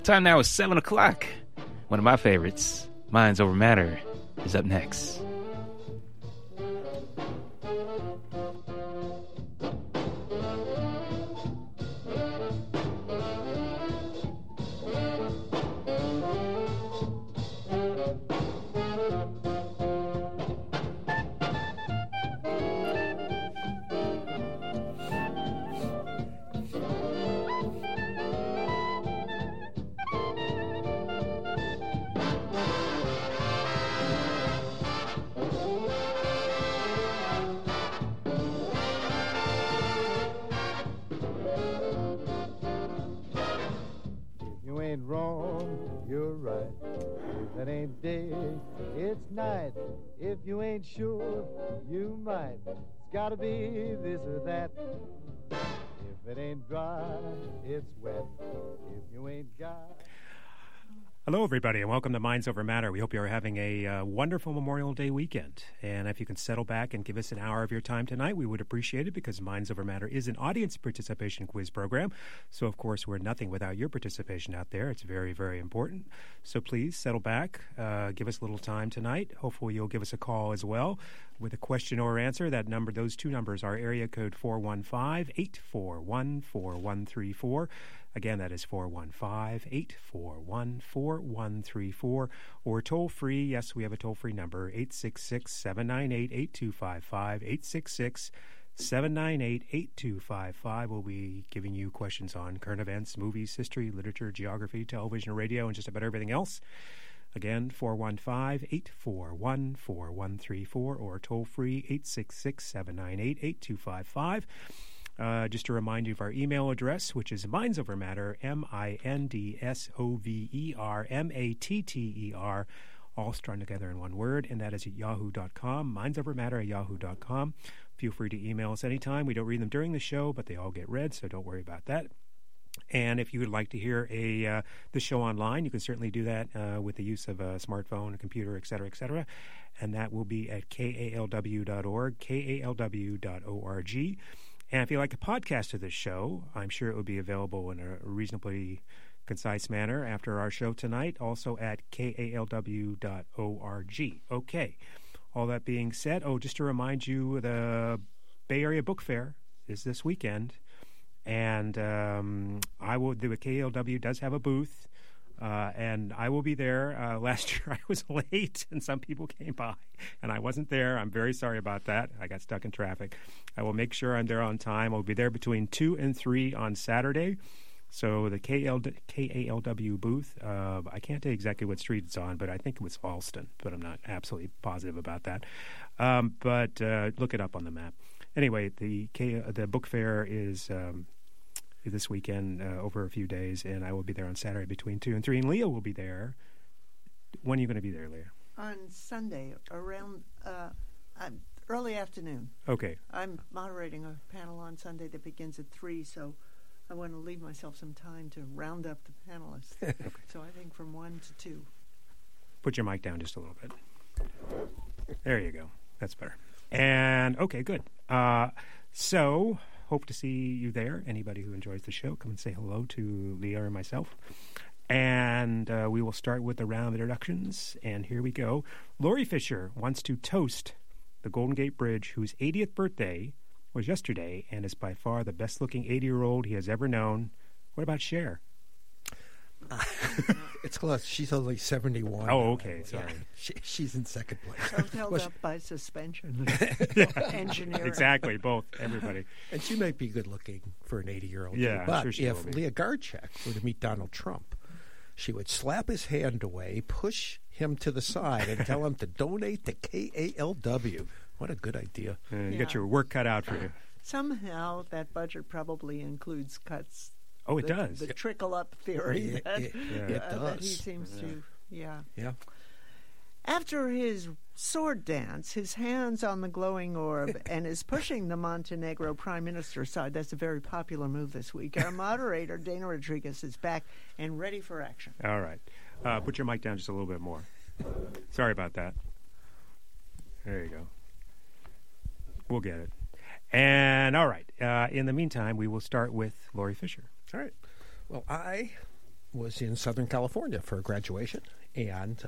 Time now is 7 o'clock. One of my favorites, Minds Over Matter, is up next. Sure, you might. It's gotta be this or that. If it ain't dry, it's wet. If you ain't got... Hello, everybody, and welcome to Minds Over Matter. We hope you are having a wonderful Memorial Day weekend. And if you can settle back and give us an hour of your time tonight, we would appreciate it, because Minds Over Matter is an audience participation quiz program. So, of course, we're nothing without your participation out there. It's very, very important. So please settle back, give us a little time tonight. Hopefully you'll give us a call as well with a question or answer. Those two numbers are area code 415-841-4134. Again, that is 415-841-4134, or toll-free. Yes, we have a toll-free number, 866-798-8255, 866-798-8255. We'll be giving you questions on current events, movies, history, literature, geography, television, radio, and just about everything else. Again, 415-841-4134, or toll-free, 866-798-8255. Just to remind you of our email address, which is mindsovermatter, MINDSOVERMATTER, all strung together in one word, and that is at yahoo.com, mindsovermatter@yahoo.com. Feel free to email us anytime. We don't read them during the show, but they all get read, so don't worry about that. And if you would like to hear the show online, you can certainly do that with the use of a smartphone, a computer, et cetera, and that will be at kalw.org, kalw.org. And if you like a podcast of this show, I'm sure it will be available in a reasonably concise manner after our show tonight, also at kalw.org. Okay, all that being said, just to remind you, the Bay Area Book Fair is this weekend, and the KALW does have a booth, and I will be there. Last year I was late, and some people came by, and I wasn't there. I'm very sorry about that. I got stuck in traffic. I will make sure I'm there on time. I'll be there between 2 and 3 on Saturday. So the KALW booth, I can't tell you exactly what street it's on, but I think it was Alston, but I'm not absolutely positive about that. But look it up on the map. Anyway, the book fair is this weekend over a few days, and I will be there on Saturday between 2 and 3, and Leah will be there. When are you going to be there, Leah? On Sunday, around early afternoon. Okay. I'm moderating a panel on Sunday that begins at 3, so I want to leave myself some time to round up the panelists. Okay. So I think from 1 to 2. Put your mic down just a little bit. There you go. That's better. And, okay, good. So, hope to see you there. Anybody who enjoys the show, come and say hello to Leah or myself. And we will start with the round of introductions. And here we go. Lori Fisher wants to toast the Golden Gate Bridge, whose 80th birthday was yesterday and is by far the best-looking 80-year-old he has ever known. What about Cher? It's close. She's only 71. Oh, okay. Sorry. Yeah, she's in second place. So held up by suspension. Engineering. Exactly. Both. Everybody. And she might be good-looking for an 80-year-old. Yeah, but I'm sure she if will be. Leah Garchek were to meet Donald Trump, she would slap his hand away, push him to the side, and tell him to donate to KALW. What a good idea. You got your work cut out for you. Somehow that budget probably includes cuts. Oh, it does. The trickle-up theory. It does. That he seems to, Yeah. After his sword dance, his hands on the glowing orb, and is pushing the Montenegro prime minister aside. That's a very popular move this week. Our moderator, Dana Rodriguez, is back and ready for action. All right. Put your mic down just a little bit more. Sorry about that. There you go. We'll get it. And, all right. In the meantime, we will start with Lori Fisher. All right. Well, I was in Southern California for graduation, and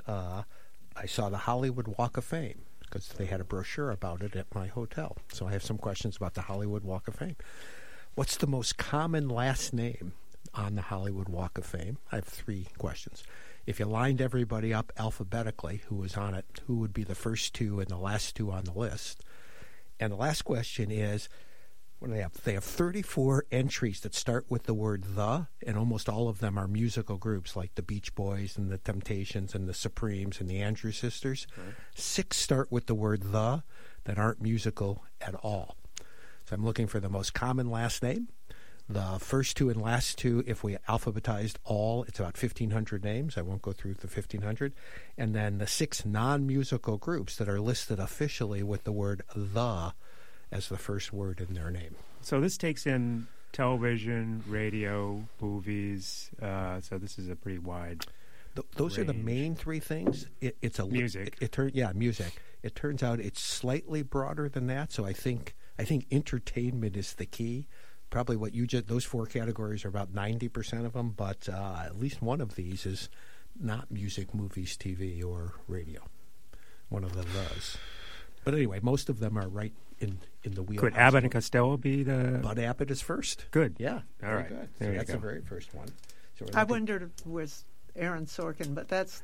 I saw the Hollywood Walk of Fame because they had a brochure about it at my hotel. So I have some questions about the Hollywood Walk of Fame. What's the most common last name on the Hollywood Walk of Fame? I have 3 questions. If you lined everybody up alphabetically who was on it, who would be the first 2 and the last 2 on the list? And the last question is, what do they have? They have 34 entries that start with the word the, and almost all of them are musical groups like the Beach Boys and the Temptations and the Supremes and the Andrews Sisters. Right. 6 start with the word the that aren't musical at all. So I'm looking for the most common last name. The first 2 and last 2, if we alphabetized all, it's about 1,500 names. I won't go through the 1,500. And then the 6 non-musical groups that are listed officially with the word the as the first word in their name. So this takes in television, radio, movies. So this is a pretty wide those range. Are the main 3 things. It's a music. Music. It turns out it's slightly broader than that. So I think entertainment is the key. Probably what you just, those 4 categories are about 90% of them, but at least one of these is not music, movies, TV, or radio. One of them does. But anyway, most of them are right in the wheelhouse. Could Abbott and Costello be the... Bud Abbott is first. Good. Yeah. All right. Good. There So you that's go. the very first one. So I wondered if it was Aaron Sorkin, but that's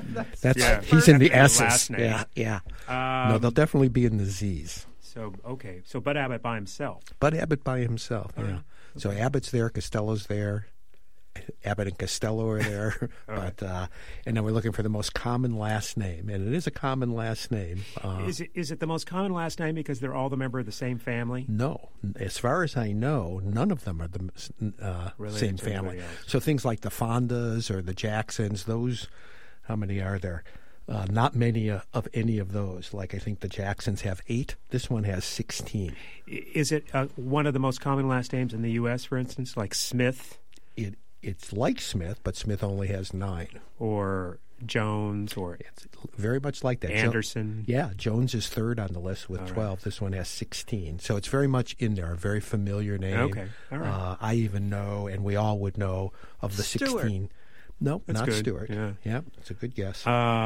Yeah. he's in the That's S's. the last name. Yeah. No, they'll definitely be in the Z's. So, okay. So Bud Abbott by himself. Bud Abbott by himself, yeah. right. So Abbott's there, Costello's there. Abbott and Costello are there. right. And then we're looking for the most common last name. And it is a common last name. Is it the most common last name because they're all the member of the same family? No. As far as I know, none of them are the Related same to family. anybody else. So things like the Fondas or the Jacksons, those, how many are there? Not many of any of those. Like I think the Jacksons have 8. This one has 16. Is it one of the most common last names in the U.S., for instance, like Smith? It's like Smith, but Smith only has 9. Or Jones, or It's very much like that. Anderson? Jones is 3rd on the list with 12. Right. This one has 16. So it's very much in there, a very familiar name. Okay, all right. I even know, and we all would know, of the Stewart. 16. No, That's not good. Stewart. Yeah. It's a good guess.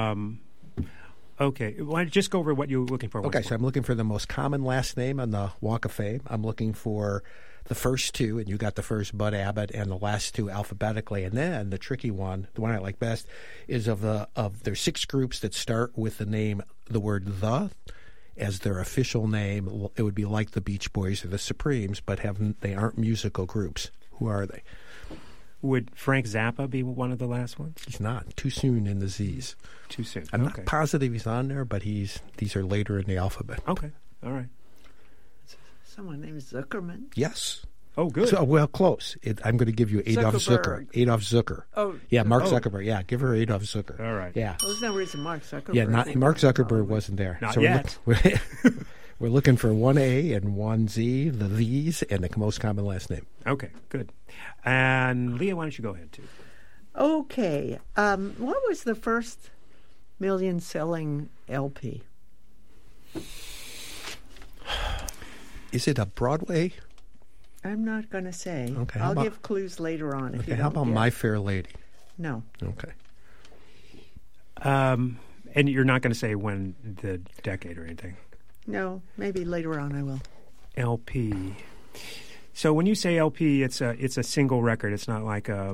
Okay. Why don't you just go over what you were looking for? Okay, once so I'm looking for the most common last name on the Walk of Fame. I'm looking for the first 2, and you got the first Bud Abbott, and the last 2 alphabetically. And then the tricky one, the one I like best, is there's 6 groups that start with the name, the word the, as their official name. It would be like the Beach Boys or the Supremes, but they aren't musical groups. Who are they? Would Frank Zappa be one of the last ones? He's not. Too soon in the Z's. Too soon. I'm Okay. not positive he's on there, but these are later in the alphabet. Okay. All right. someone named Zuckerman. Yes. Oh, good. So, well, close. I'm going to give you Adolf Zucker. Zuckerberg. Adolf Zucker. Oh, Yeah, Mark Oh. Zuckerberg. Yeah, give her Adolf Zucker. All right. Yeah. well, there's no reason Mark Zuckerberg. Yeah, Mark would be Zuckerberg on wasn't there. Not so yet. We're looking for 1A and 1Z, the these, and the most common last name. Okay, good. And Leah, why don't you go ahead, too? Okay. What was the first million-selling LP? Is it a Broadway? I'm not going to say. Okay, how I'll about- give clues later on. If Okay, you how don't about get My it. Fair Lady? No. Okay. And you're not going to say when the decade or anything. No, maybe later on I will. LP. So when you say LP, it's a single record. It's not like a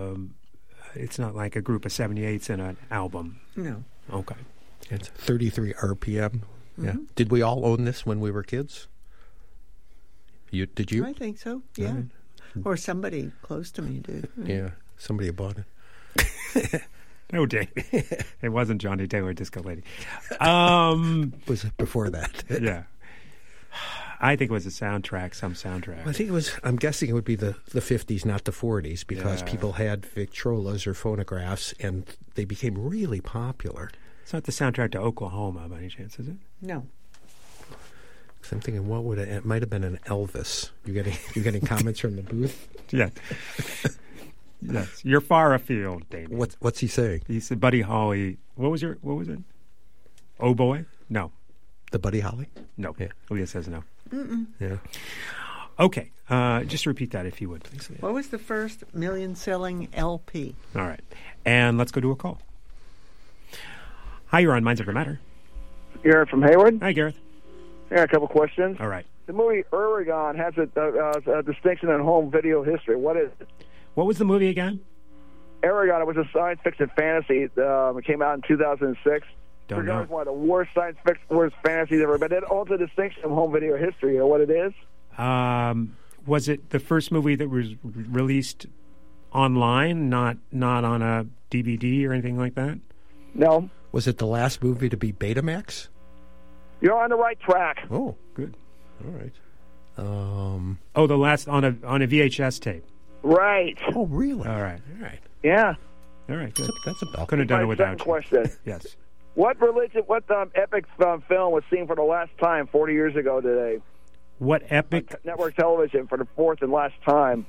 group of 78s in an album. No. Okay. It's 33 RPM. Yeah. Mm-hmm. Did we all own this when we were kids? Did you? I think so, yeah. Or somebody close to me did. Yeah. Somebody bought it. No, Dave. It wasn't Johnny Taylor Disco Lady. Was it before that? Yeah. I think it was a soundtrack, some soundtrack. I think it was. I'm guessing it would be the 50s, not the 40s, because Yeah. people had Victrolas or phonographs, and they became really popular. It's not the soundtrack to Oklahoma, by any chance, is it? No. So I'm thinking, what would it might have been an Elvis? You getting comments from the booth? Yeah. Yes. You're far afield, Damien. What's he saying? He said Buddy Holly. What was it? Oh, boy? No. The Buddy Holly? No. Yeah. Leah says no. Yeah. Okay. Just repeat that if you would, please. What was the first million-selling LP? All right. And let's go to a call. Hi, you're on Minds Over Matter. Garrett from Hayward. Hi, Gareth. Yeah, a couple questions. All right. The movie Eragon has a distinction in home video history. What is it? What was the movie again? Eragon, it was a science fiction fantasy. It came out in 2006. Don't know. It's one of the worst science fiction, worst fantasies ever. But it holds a distinction in home video history. You know what it is? Was it the first movie that was released online, not on a DVD or anything like that? No. Was it the last movie to be Betamax? You're on the right track. Oh, Good. all right. Oh, the last on a VHS tape. Right. Oh, really? All right. All right. Yeah. All right. Good. That's about. Couldn't have done it My without second you. question. Yes. What epic film was seen for the last time 40 years ago today? What epic? Network television for the fourth and last time.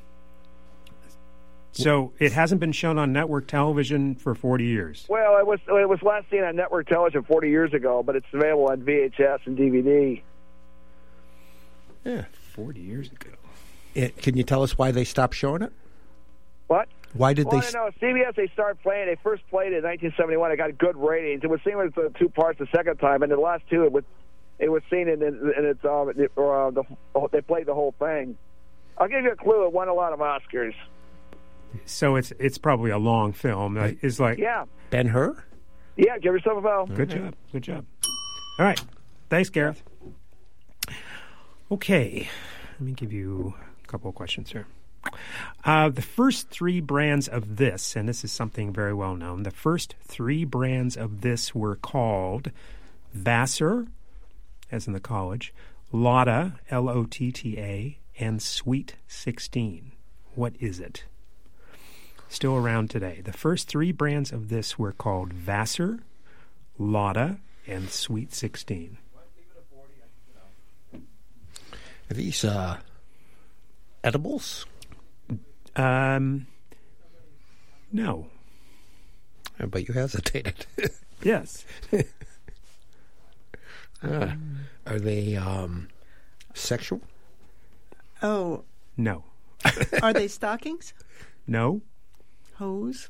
So it hasn't been shown on network television for 40 years. Well, it was last seen on network television 40 years ago, but it's available on VHS and DVD. Yeah. 40 years ago. Can you tell us why they stopped showing it? What? Why did Well, they? I know CBS. They started playing. They first played it in 1971. It got good ratings. It was seen with two parts the second time, and the last two it was seen in its they played the whole thing. I'll give you a clue. It won a lot of Oscars. So it's probably a long film. It's like Yeah, Ben-Hur? yeah. Give yourself a bell. Good job. Good job. All right. Thanks, Gareth. Okay. Let me give you a couple of questions here. The first three brands of this, and this is something very well known, the first three brands of this were called Vassar, as in the college, Lotta, Lotta, and Sweet 16. What is it? Still around today. The first three brands of this were called Vassar, Lotta, and Sweet 16. Are these edibles? No. But you hesitated. Yes. Are they sexual? Oh, No. are they stockings? No. Hose?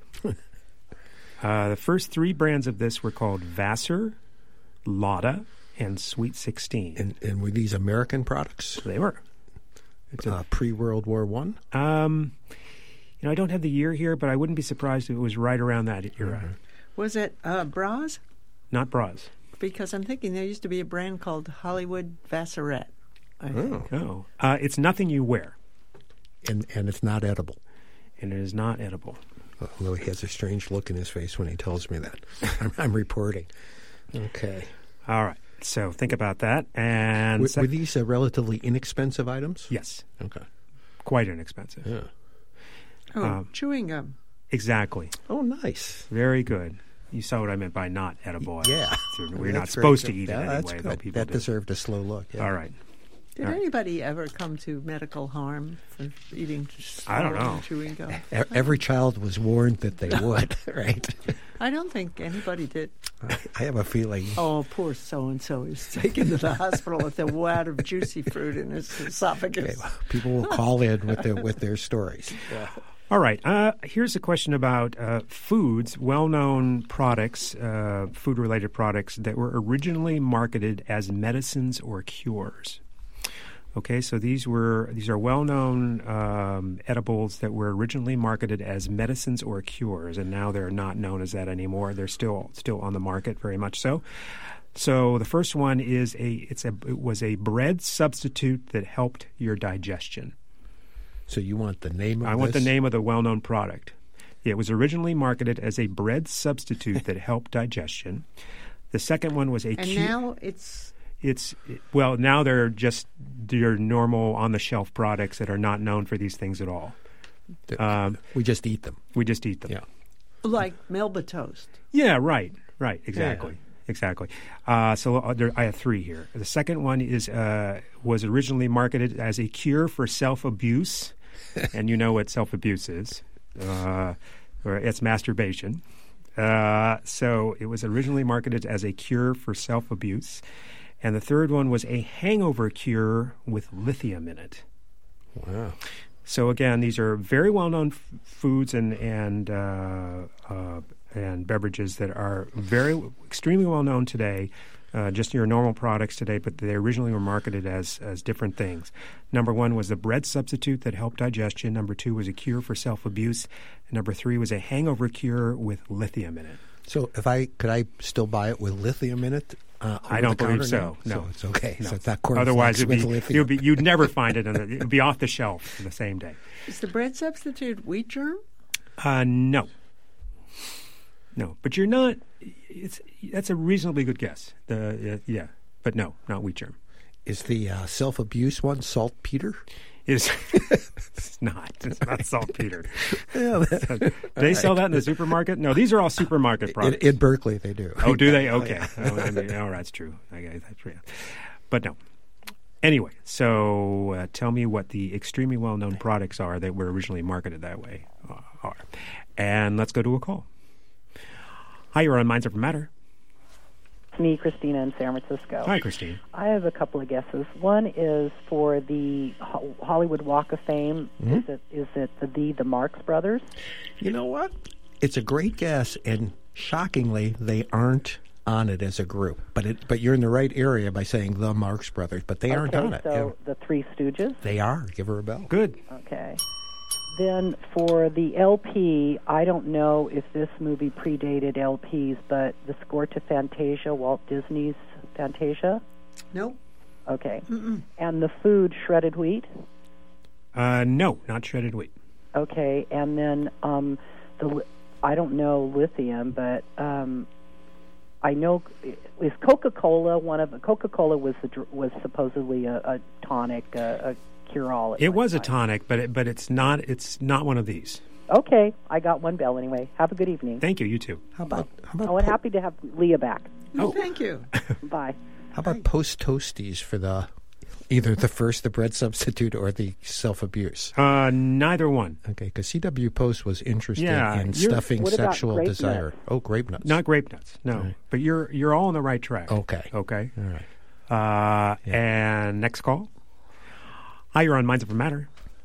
The first three brands of this were called Vassar, Lotta, and Sweet 16. And were these American products? They were. It's Pre-World War I? I don't have the year here, but I wouldn't be surprised if it was right around that era. Mm-hmm. Was it bras? Not bras. Because I'm thinking there used to be a brand called Hollywood Vassarette. I think. No. It's nothing you wear, And it's not edible. and it is not edible. Although he has a strange look in his face when he tells me that. I'm reporting. Okay. All right. So think about that. And Were these relatively inexpensive items? yes, Okay. quite inexpensive. Yeah. Oh, chewing gum. Exactly. Oh, nice. Very good. You saw what I meant by not edible. Yeah. We're not That's supposed very to eat good. it Yeah, that's anyway, though good. people That do. deserved a slow look. Yeah. All right. Did All right. anybody ever come to medical harm for eating I don't know. chewing gum? Every child was warned that they would, right? I don't think anybody did. I have a feeling. Oh, poor so-and-so is taken to the hospital with a wad of juicy fruit in his esophagus. People will call in with their stories. All right. Here's a question about foods, well-known products, food-related products that were originally marketed as medicines or cures. Okay, so these are well-known edibles that were originally marketed as medicines or cures, and now they're not known as that anymore. They're still on the market, very much so. So the first one is it was a bread substitute that helped your digestion. So you want the name of I this? want the name of the well-known product. It was originally marketed as a bread substitute that helped digestion. The second one was And now it's now they're just your normal on-the-shelf products that are not known for these things at all. We just eat them. We just eat them. Yeah. like Melba toast. Yeah, right, exactly. Exactly. So I have three here. The second one was originally marketed as a cure for self-abuse, and you know what self-abuse is. Or it's masturbation. So it was originally marketed as a cure for self-abuse. And the third one was a hangover cure with lithium in it. Wow. So again, these are very well-known foods and beverages that are extremely well-known today, just your normal products today, but they originally were marketed as different things. Number 1 was the bread substitute that helped digestion. Number 2 was a cure for self-abuse. And number 3 was a hangover cure with lithium in it. So could I still buy it with lithium in it? I don't believe so. No, so it's okay. No. So it's not cornflakes Otherwise, with lithium. you'd never find it. It would be off the shelf the same day. Is the bread substitute wheat germ? No, but you're not. That's a reasonably good guess. But no, not wheat germ. Is the self-abuse one saltpeter? It's not. It's not saltpeter. Yeah, Do they sell that in the supermarket? No, these are all supermarket products. In Berkeley, they do. Oh, do they? Okay. That's true. I guess that's true. But no. Anyway, so tell me what the extremely well-known products are that were originally marketed that way are. And let's go to a call. Hi, you're on Minds Over Matter. It's me, Christina, in San Francisco. Hi, Christine. I have a couple of guesses. One is for the Hollywood Walk of Fame. Mm-hmm. Is it the Marx Brothers? You know what? It's a great guess, and shockingly, they aren't on it as a group. But you're in the right area by saying the Marx Brothers, but they aren't on it. So the Three Stooges? They are. Give her a bell. Good. Okay. Then for the LP, I don't know if this movie predated LPs, but the score to Fantasia, Walt Disney's Fantasia? Nope. Okay. And the food, shredded wheat? No, not shredded wheat. Okay, and then I don't know lithium, but I know is Coca-Cola one of Coca-Cola was supposedly a tonic, a cure-all. It was a tonic, but it's not. It's not one of these. Okay, I got one bell anyway. Have a good evening. Thank you. You too. How about and happy to have Leah back. Oh, thank you. Bye. How about post toasties for either the bread substitute or the self-abuse? Neither one. Okay, because C.W. Post was interested Yeah, in stuffing what about sexual grape desire. nuts? Oh, grape nuts. Not grape nuts. No, Right. but you're all on the right track. Okay. Okay. All right. And next call. Hi, you're on Minds Over Matter.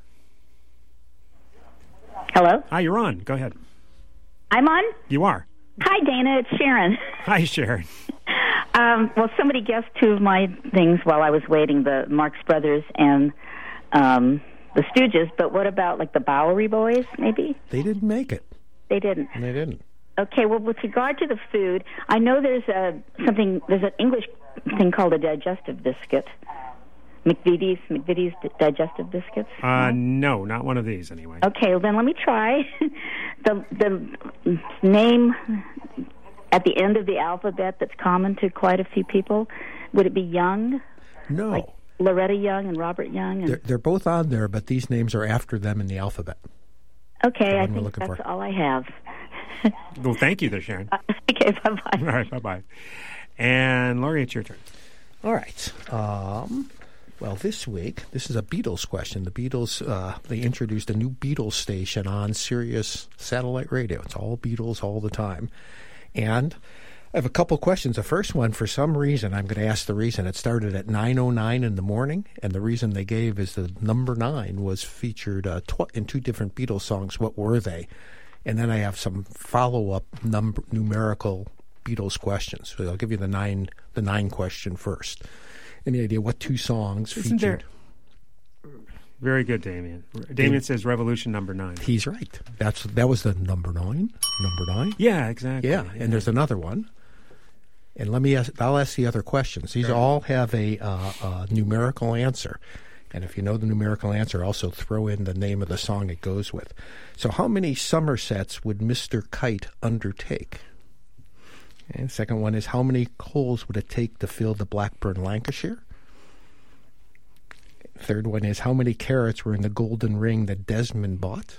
Hello? Hi, you're on. Go ahead. I'm on? You are. Hi, Dana. It's Sharon. Hi, Sharon. Well, somebody guessed two of my things while I was waiting, the Marx Brothers and the Stooges. But what about, like, the Bowery Boys, maybe? They didn't make it. They didn't. They didn't. Okay, well, with regard to the food, I know there's an English thing called a digestive biscuit. McVitie's digestive biscuits? No, not one of these anyway. Okay, well, then let me try. The name at the end of the alphabet that's common to quite a few people, would it be Young? No. Like Loretta Young and Robert Young? And... They're both on there, but these names are after them in the alphabet. Okay, I one we're think looking that's for. all I have. Well, thank you there, Sharon. Okay, bye-bye. All right, bye-bye. And Laurie, it's your turn. All right. Well, this week, this is a Beatles question. The Beatles, they introduced a new Beatles station on Sirius satellite radio. It's all Beatles all the time. And I have a couple questions. The first one, for some reason, I'm going to ask the reason. It started at 9:09 in the morning, and the reason they gave is the number 9 was featured in two different Beatles songs. What were they? And then I have some follow-up numerical Beatles questions. So I'll give you the nine question first. Any idea what two songs featured? Very good, Damien. Damien says Revolution number 9. He's right. That was the number 9. Number 9. Yeah, exactly. Yeah, and there's another one. And I'll ask the other questions. These all have a numerical answer. And if you know the numerical answer, also throw in the name of the song it goes with. So how many Somersets would Mr. Kite undertake? And the second one is, how many coals would it take to fill the Blackburn Lancashire? Third one is, how many carats were in the golden ring that Desmond bought?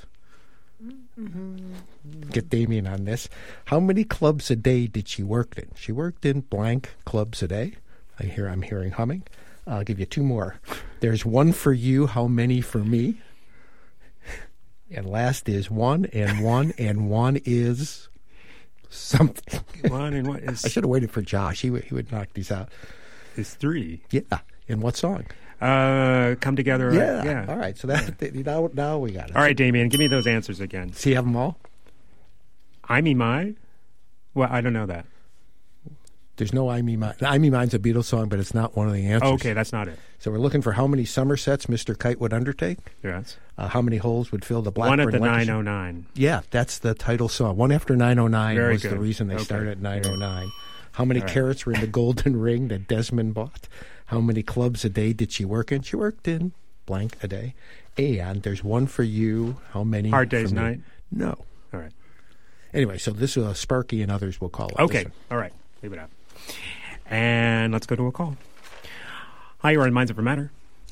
Get Damien on this. How many clubs a day did she work in? She worked in blank clubs a day. I'm hearing humming. I'll give you two more. There's one for you. How many for me? And last is one and one is something. One and one is... I should have waited for Josh. He would knock these out. is 3. Yeah. In what song? Come Together. Yeah. All right. So now we got it. All right, Damien, give me those answers again. So you have them all? I Me My? Well, I don't know that. There's no I Me Mine. I Me Mine's a Beatles song, but it's not one of the answers. Okay, that's not it. So we're looking for how many Somersets Mr. Kite would undertake. Yes. How many holes would fill the Blackburn? One at the Lancashire? 909. Yeah, that's the title song. One after 909 Very was good. the reason they Okay. started at 909. How many All right. carats were in the golden ring that Desmond bought? How many clubs a day did she work in? She worked in blank a day. And there's one for you. How many? Hard Day's for me? Night? No. All right. Anyway, so this is Sparky and others will call it. Okay. All right. Leave it out. And let's go to a call. Hi, you're on Minds Over Matter.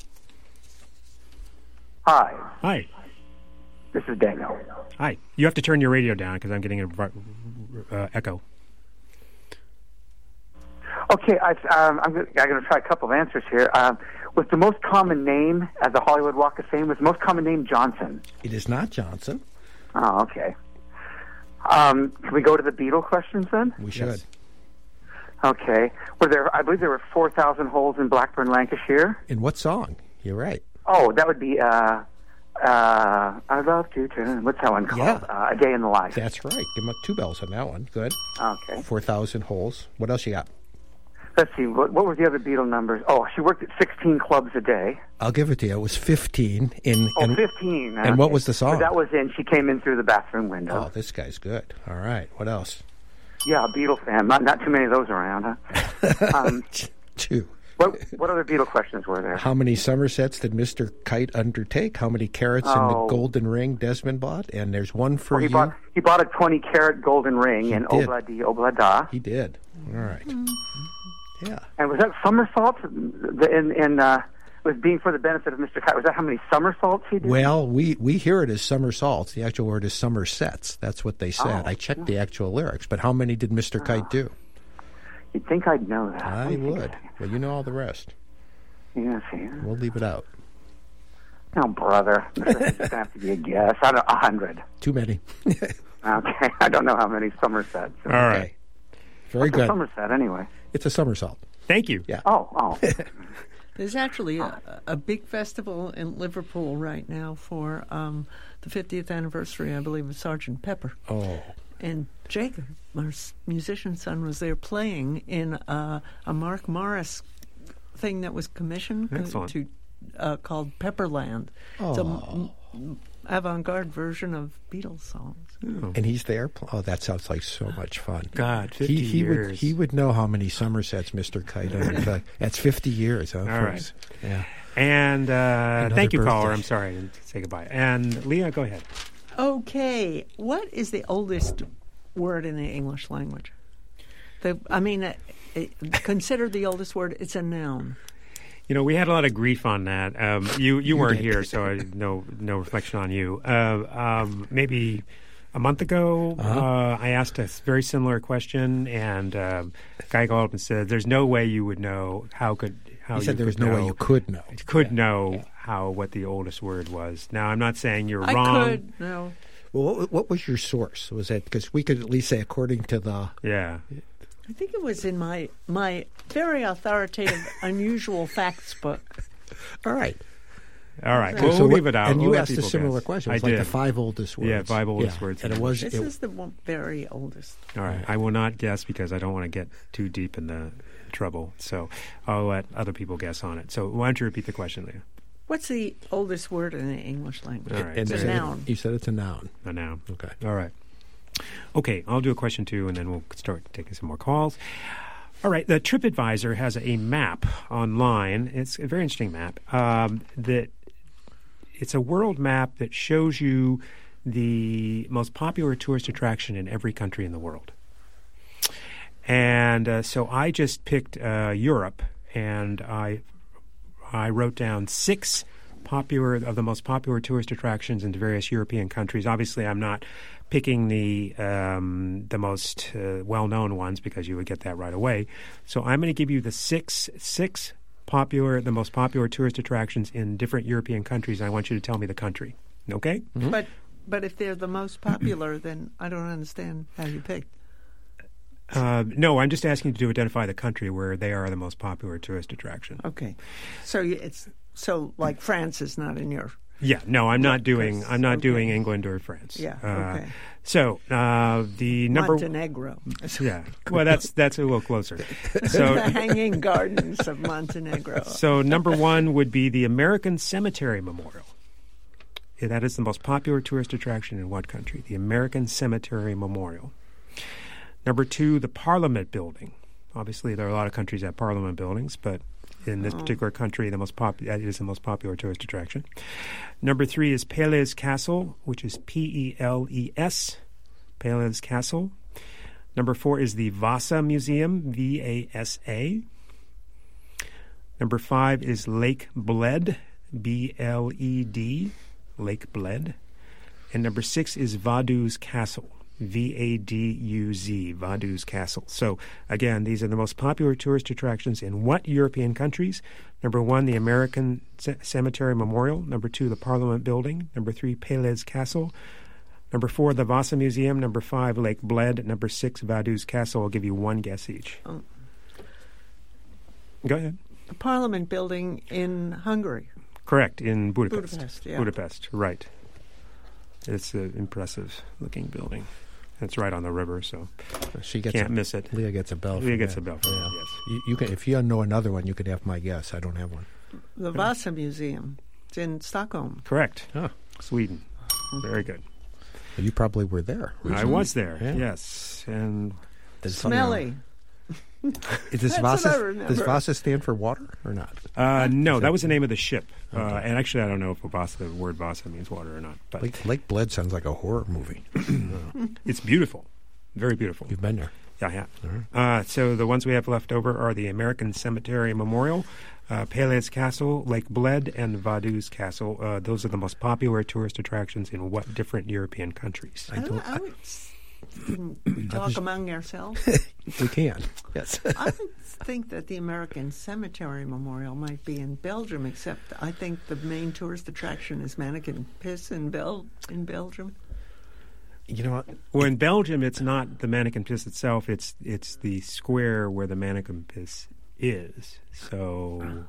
Hi, Hi. this is Daniel. Hi. You have to turn your radio down because I'm getting an echo. Okay, I'm going to try a couple of answers here. Was the most common name at the Hollywood Walk of Fame, was the most common name Johnson? It is not Johnson. Oh, okay. Can we go to the Beatle questions then? We should. Yes. Okay. I believe there were 4,000 holes in Blackburn, Lancashire. In what song? You're right. Oh, that would be, I love to turn, what's that one called? Yeah. A Day in the Life. That's right. Give him 2 bells on that one. Good. Okay. 4,000 holes. What else you got? Let's see, what were the other Beatle numbers? Oh, she worked at 16 clubs a day. I'll give it to you. It was 15. 15. And what was the song? But that was in, she came in through the bathroom window. Oh, this guy's good. All right. What else? Yeah, a Beatle fan. Not too many of those around, huh? 2. What other Beatle questions were there? How many Somersets did Mr. Kite undertake? How many carats in the golden ring Desmond bought? And there's one for he you. He bought a 20-carat golden ring in did. Obla-di, Obla-da. He did. All right. Yeah. And was that somersaults? Was being for the benefit of Mr. Kite. Was that how many somersaults he did? Well, we hear it as somersaults. The actual word is Somersets. That's what they said. I checked the actual lyrics. But how many did Mr. Kite do? You'd think I'd know that. I would. Well, you know all the rest. Yes, yeah. We'll leave it out. Oh, brother. This is going to have to be a guess. I don't 100. Too many. Okay. I don't know how many Somersets. All right. Okay. Very What's good. a Somerset, anyway? It's a somersault. Thank you. Yeah. Oh. There's actually a big festival in Liverpool right now for the 50th anniversary, I believe, of Sgt. Pepper. Oh. And Jacob, our musician's son, was there playing in a Mark Morris thing that was commissioned called Pepperland. It's an avant-garde version of Beatles songs. Oh. And he's there? Oh, that sounds like so much fun. God, 50 years. He would know how many Somersets Mr. Kite undertook. That's 50 years, huh? All folks? right. Yeah. And thank you, caller. birthday. I'm sorry to say goodbye. And Leah, go ahead. Okay, what is the oldest word in the English language? Consider the oldest word. It's a noun. You know, we had a lot of grief on that. You weren't here, so no reflection on you. Maybe a month ago, I asked a very similar question, and a guy called up and said, "There's no way you would know He said there was no way you could know. What the oldest word was." Now, I'm not saying you're I wrong. could, no. Well, what was your source? Was that because we could at least say according to the... Yeah. I think it was in my very authoritative, unusual facts book. All right. All right. Okay, We'll so leave it out. And We'll you let asked a people similar guess. question. I It was like did. the 5 oldest words. Yeah, 5 oldest words. And it was... This is the very oldest. All right. I will not guess because I don't want to get too deep in the trouble. So I'll let other people guess on it. So why don't you repeat the question, Leah? What's the oldest word in the English language? All right. It's a noun. You said it's a noun. A noun. Okay. All right. Okay, I'll do a question 2, and then we'll start taking some more calls. All right, the TripAdvisor has a map online. It's a very interesting map. It's a world map that shows you the most popular tourist attraction in every country in the world. And so I just picked Europe, and I wrote down 6 of the most popular tourist attractions in the various European countries. Obviously, I'm not picking the most well-known ones because you would get that right away. So I'm going to give you the six the most popular tourist attractions in different European countries. And I want you to tell me the country. Okay? Mm-hmm. But if they're the most popular, then I don't understand how you picked. No, I'm just asking you to identify the country where they are the most popular tourist attraction. Okay. So like France is not in your... Yeah, no, I'm not doing England or France. Yeah, okay. So the number Montenegro. Yeah, well, that's a little closer. So the Hanging Gardens of Montenegro. So number one would be the American Cemetery Memorial. Yeah, that is the most popular tourist attraction in what country? The American Cemetery Memorial. Number two, the Parliament Building. Obviously, there are a lot of countries that have Parliament buildings, but in this particular country, that is the most popular tourist attraction. Number three is Peles Castle, which is P-E-L-E-S, Peles Castle. Number four is the Vasa Museum, V-A-S-A. Number five is Lake Bled, B-L-E-D, Lake Bled. And number six is Vaduz Castle, V-A-D-U-Z, Vaduz Castle. So, again, these are the most popular tourist attractions in what European countries? Number one, the American Cemetery Memorial. Number two, the Parliament Building. Number three, Peles Castle. Number four, the Vasa Museum. Number five, Lake Bled. Number six, Vaduz Castle. I'll give you one guess each. Go ahead. The Parliament Building in Hungary. Correct, in Budapest. Budapest, yeah. Budapest, right. It's an impressive-looking building. It's right on the river, so she can't miss it. Leah gets a bell. Leah gets a bell. Yeah. Yes. You can, if you know another one, you could have my guess. I don't have one. The Vasa Museum. It's in Stockholm. Correct. Huh. Sweden. Very good. You probably were there. I was there, yeah. Yes. And smelly. Does Vasa stand for water or not? No, that was the name of the ship. Okay. And actually, I don't know if the word Vasa means water or not. But Lake Bled sounds like a horror movie. It's beautiful. Very beautiful. You've been there. Yeah, I have. So the ones we have left over are the American Cemetery Memorial, Peles Castle, Lake Bled, and Vaduz Castle. Those are the most popular tourist attractions in what different European countries? You can talk among yourselves. We can, yes. I would think that the American Cemetery Memorial might be in Belgium, except I think the main tourist attraction is Mannequin Piss in Belgium. You know what? Well, in Belgium, it's not the Mannequin Piss itself. It's the square where the Mannequin Piss is. So...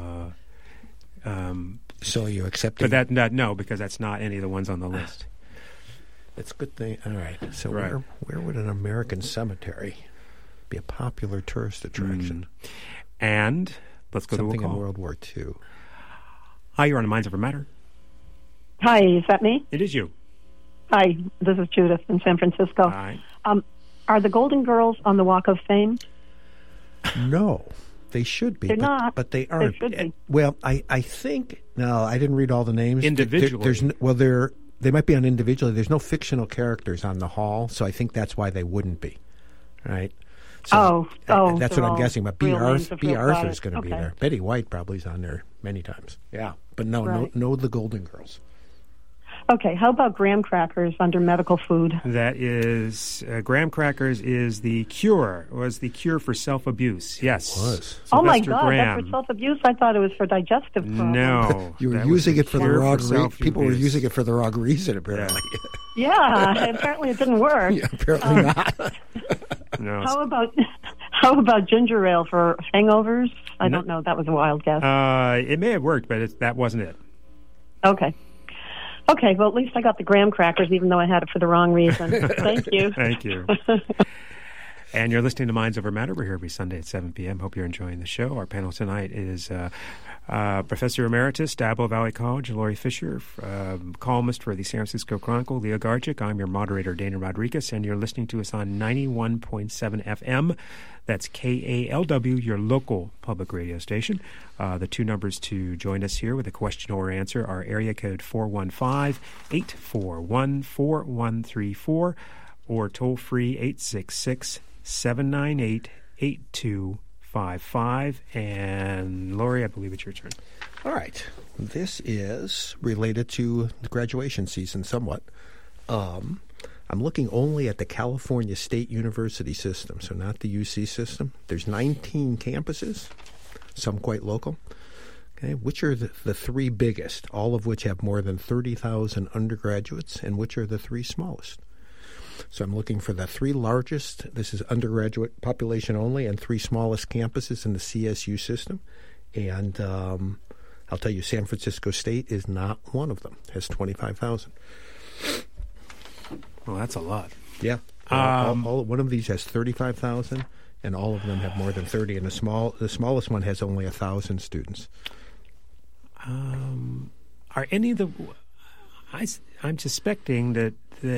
so you accept it? But no, because that's not any of the ones on the list. That's a good thing. All right. So right. Where would an American cemetery be a popular tourist attraction? And let's go something to a call. in World War II. Hi, you're on the Minds Over Matter. Hi, is that me? It is you. Hi, this is Judith in San Francisco. Hi. Are the Golden Girls on the Walk of Fame? No. They should be. They're not. But they aren't. They should be. Well, I think... No, I didn't read all the names. Individually. They might be on individually. There's no fictional characters on the hall, so I think that's why they wouldn't be. Right? So that's what I'm guessing. But B. Arthur's going to be there. Betty White probably is on there many times. Yeah. But no the Golden Girls. Okay, how about graham crackers under medical food? That is, graham crackers was the cure for self-abuse. Yes. It was. Sylvester Oh my God, Graham. that's for self-abuse? I thought it was for digestive problems. No. You were using it for the wrong reason. People were using it for the wrong reason, apparently. Yeah, apparently it didn't work. Yeah, apparently not. No. How about ginger ale for hangovers? I don't know. That was a wild guess. It may have worked, but that wasn't it. Okay, well, at least I got the graham crackers, even though I had it for the wrong reason. Thank you. Thank you. And you're listening to Minds Over Matter. We're here every Sunday at 7 p.m. Hope you're enjoying the show. Our panel tonight is Professor Emeritus, Diablo Valley College, Lori Fisher, columnist for the San Francisco Chronicle, Leah Garchik. I'm your moderator, Dana Rodriguez, and you're listening to us on 91.7 FM. That's KALW, your local public radio station. The two numbers to join us here with a question or answer are area code 415-841-4134 or toll-free 866-798-8255. And Lori, I believe it's your turn. All right. This is related to the graduation season somewhat. I'm looking only at the California State University system, so not the UC system. There's 19 campuses, some quite local. Okay, which are the three biggest, all of which have more than 30,000 undergraduates, and which are the three smallest? So I'm looking for the 3 largest, this is undergraduate population only, and 3 smallest campuses in the CSU system. And I'll tell you, San Francisco State is not one of them. It has 25,000. Well, that's a lot. Yeah. One of these has 35,000, and all of them have more than 30. And the smallest one has only 1,000 students. Are any of the? I'm suspecting that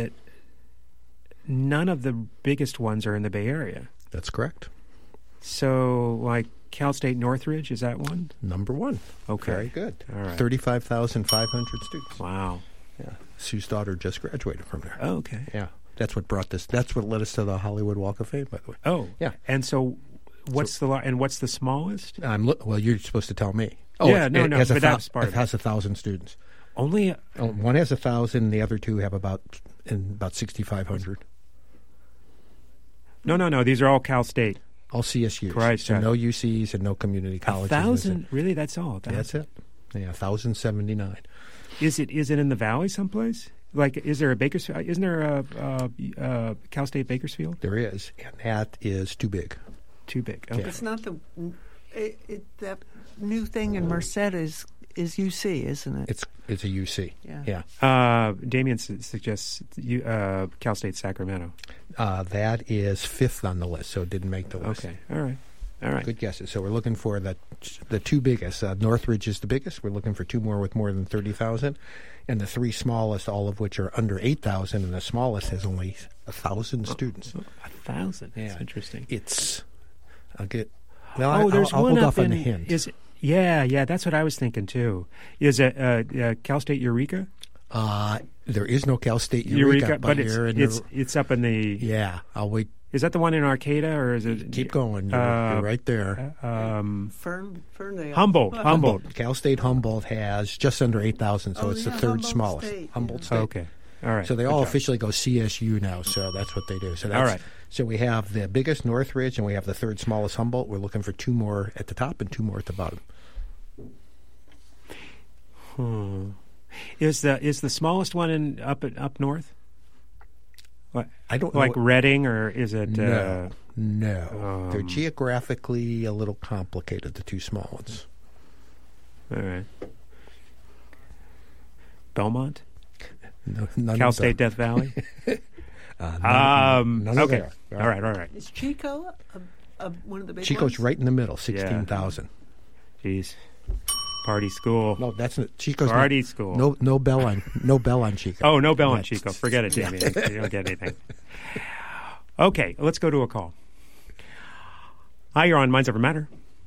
none of the biggest ones are in the Bay Area. That's correct. So, like Cal State Northridge, is that one? Number 1. Okay. Very good. All right. 35,500 students. Wow. Yeah. Sue's daughter just graduated from there. Oh, okay. Yeah. That's what brought this. That's what led us to the Hollywood Walk of Fame, by the way. Oh. Yeah. And so, what's the smallest? Well, you're supposed to tell me. Oh, yeah, it no, has but that's part it of it. has 1,000 students. Only one has 1,000. The other 2 have about 6,500. No. These are all Cal State. All CSUs. Christ, so no UCs and no community colleges. 1,000? Really? That's all? 1,000? That's it. Yeah, 1,079. Is it in the Valley someplace? Like, is there a Bakersfield? Isn't there a Cal State Bakersfield? There is, and that is too big. Too big. Okay. It's not that new thing in Merced is UC, isn't it? It's a UC. Yeah. Damien suggests Cal State Sacramento. That is 5th on the list, so it didn't make the list. Okay. All right. Good guesses. So we're looking for the 2 biggest. Northridge is the biggest. We're looking for 2 more with more than 30,000, and the 3 smallest, all of which are under 8,000, and the smallest has only 1,000 students. 1,000. Yeah. That's interesting. I'll get. Well, there's I'll one hold up off on in the hint. Yeah, that's what I was thinking too. Is it Cal State Eureka? There is no Cal State Eureka, but it's up in the. Yeah, I'll wait. Is that the one in Arcata, or is it? Keep going. You're right there. Ferndale. Humboldt. Cal State Humboldt has just under 8,000, so it's the 3rd smallest. State, Humboldt State. Okay. All right. So they all officially go CSU now, so that's what they do. So all right. So we have the biggest Northridge, and we have the 3rd smallest Humboldt. We're looking for 2 more at the top and 2 more at the bottom. Is the smallest one up north? What? I don't like know. Reading, or is it? No. They're geographically a little complicated. The 2 small ones. All right. Belmont. None Cal of State them. Death Valley. None of okay. them. All right. Is Chico one of the big Chico's ones? right in the middle, 16,000. Jeez. Party school. No, that's not Chico's. Party school. No bell on Chico. Oh, no bell on Chico. Forget it, Damien. You don't get anything. Okay, let's go to a call. Hi, you're on Minds Over Matter.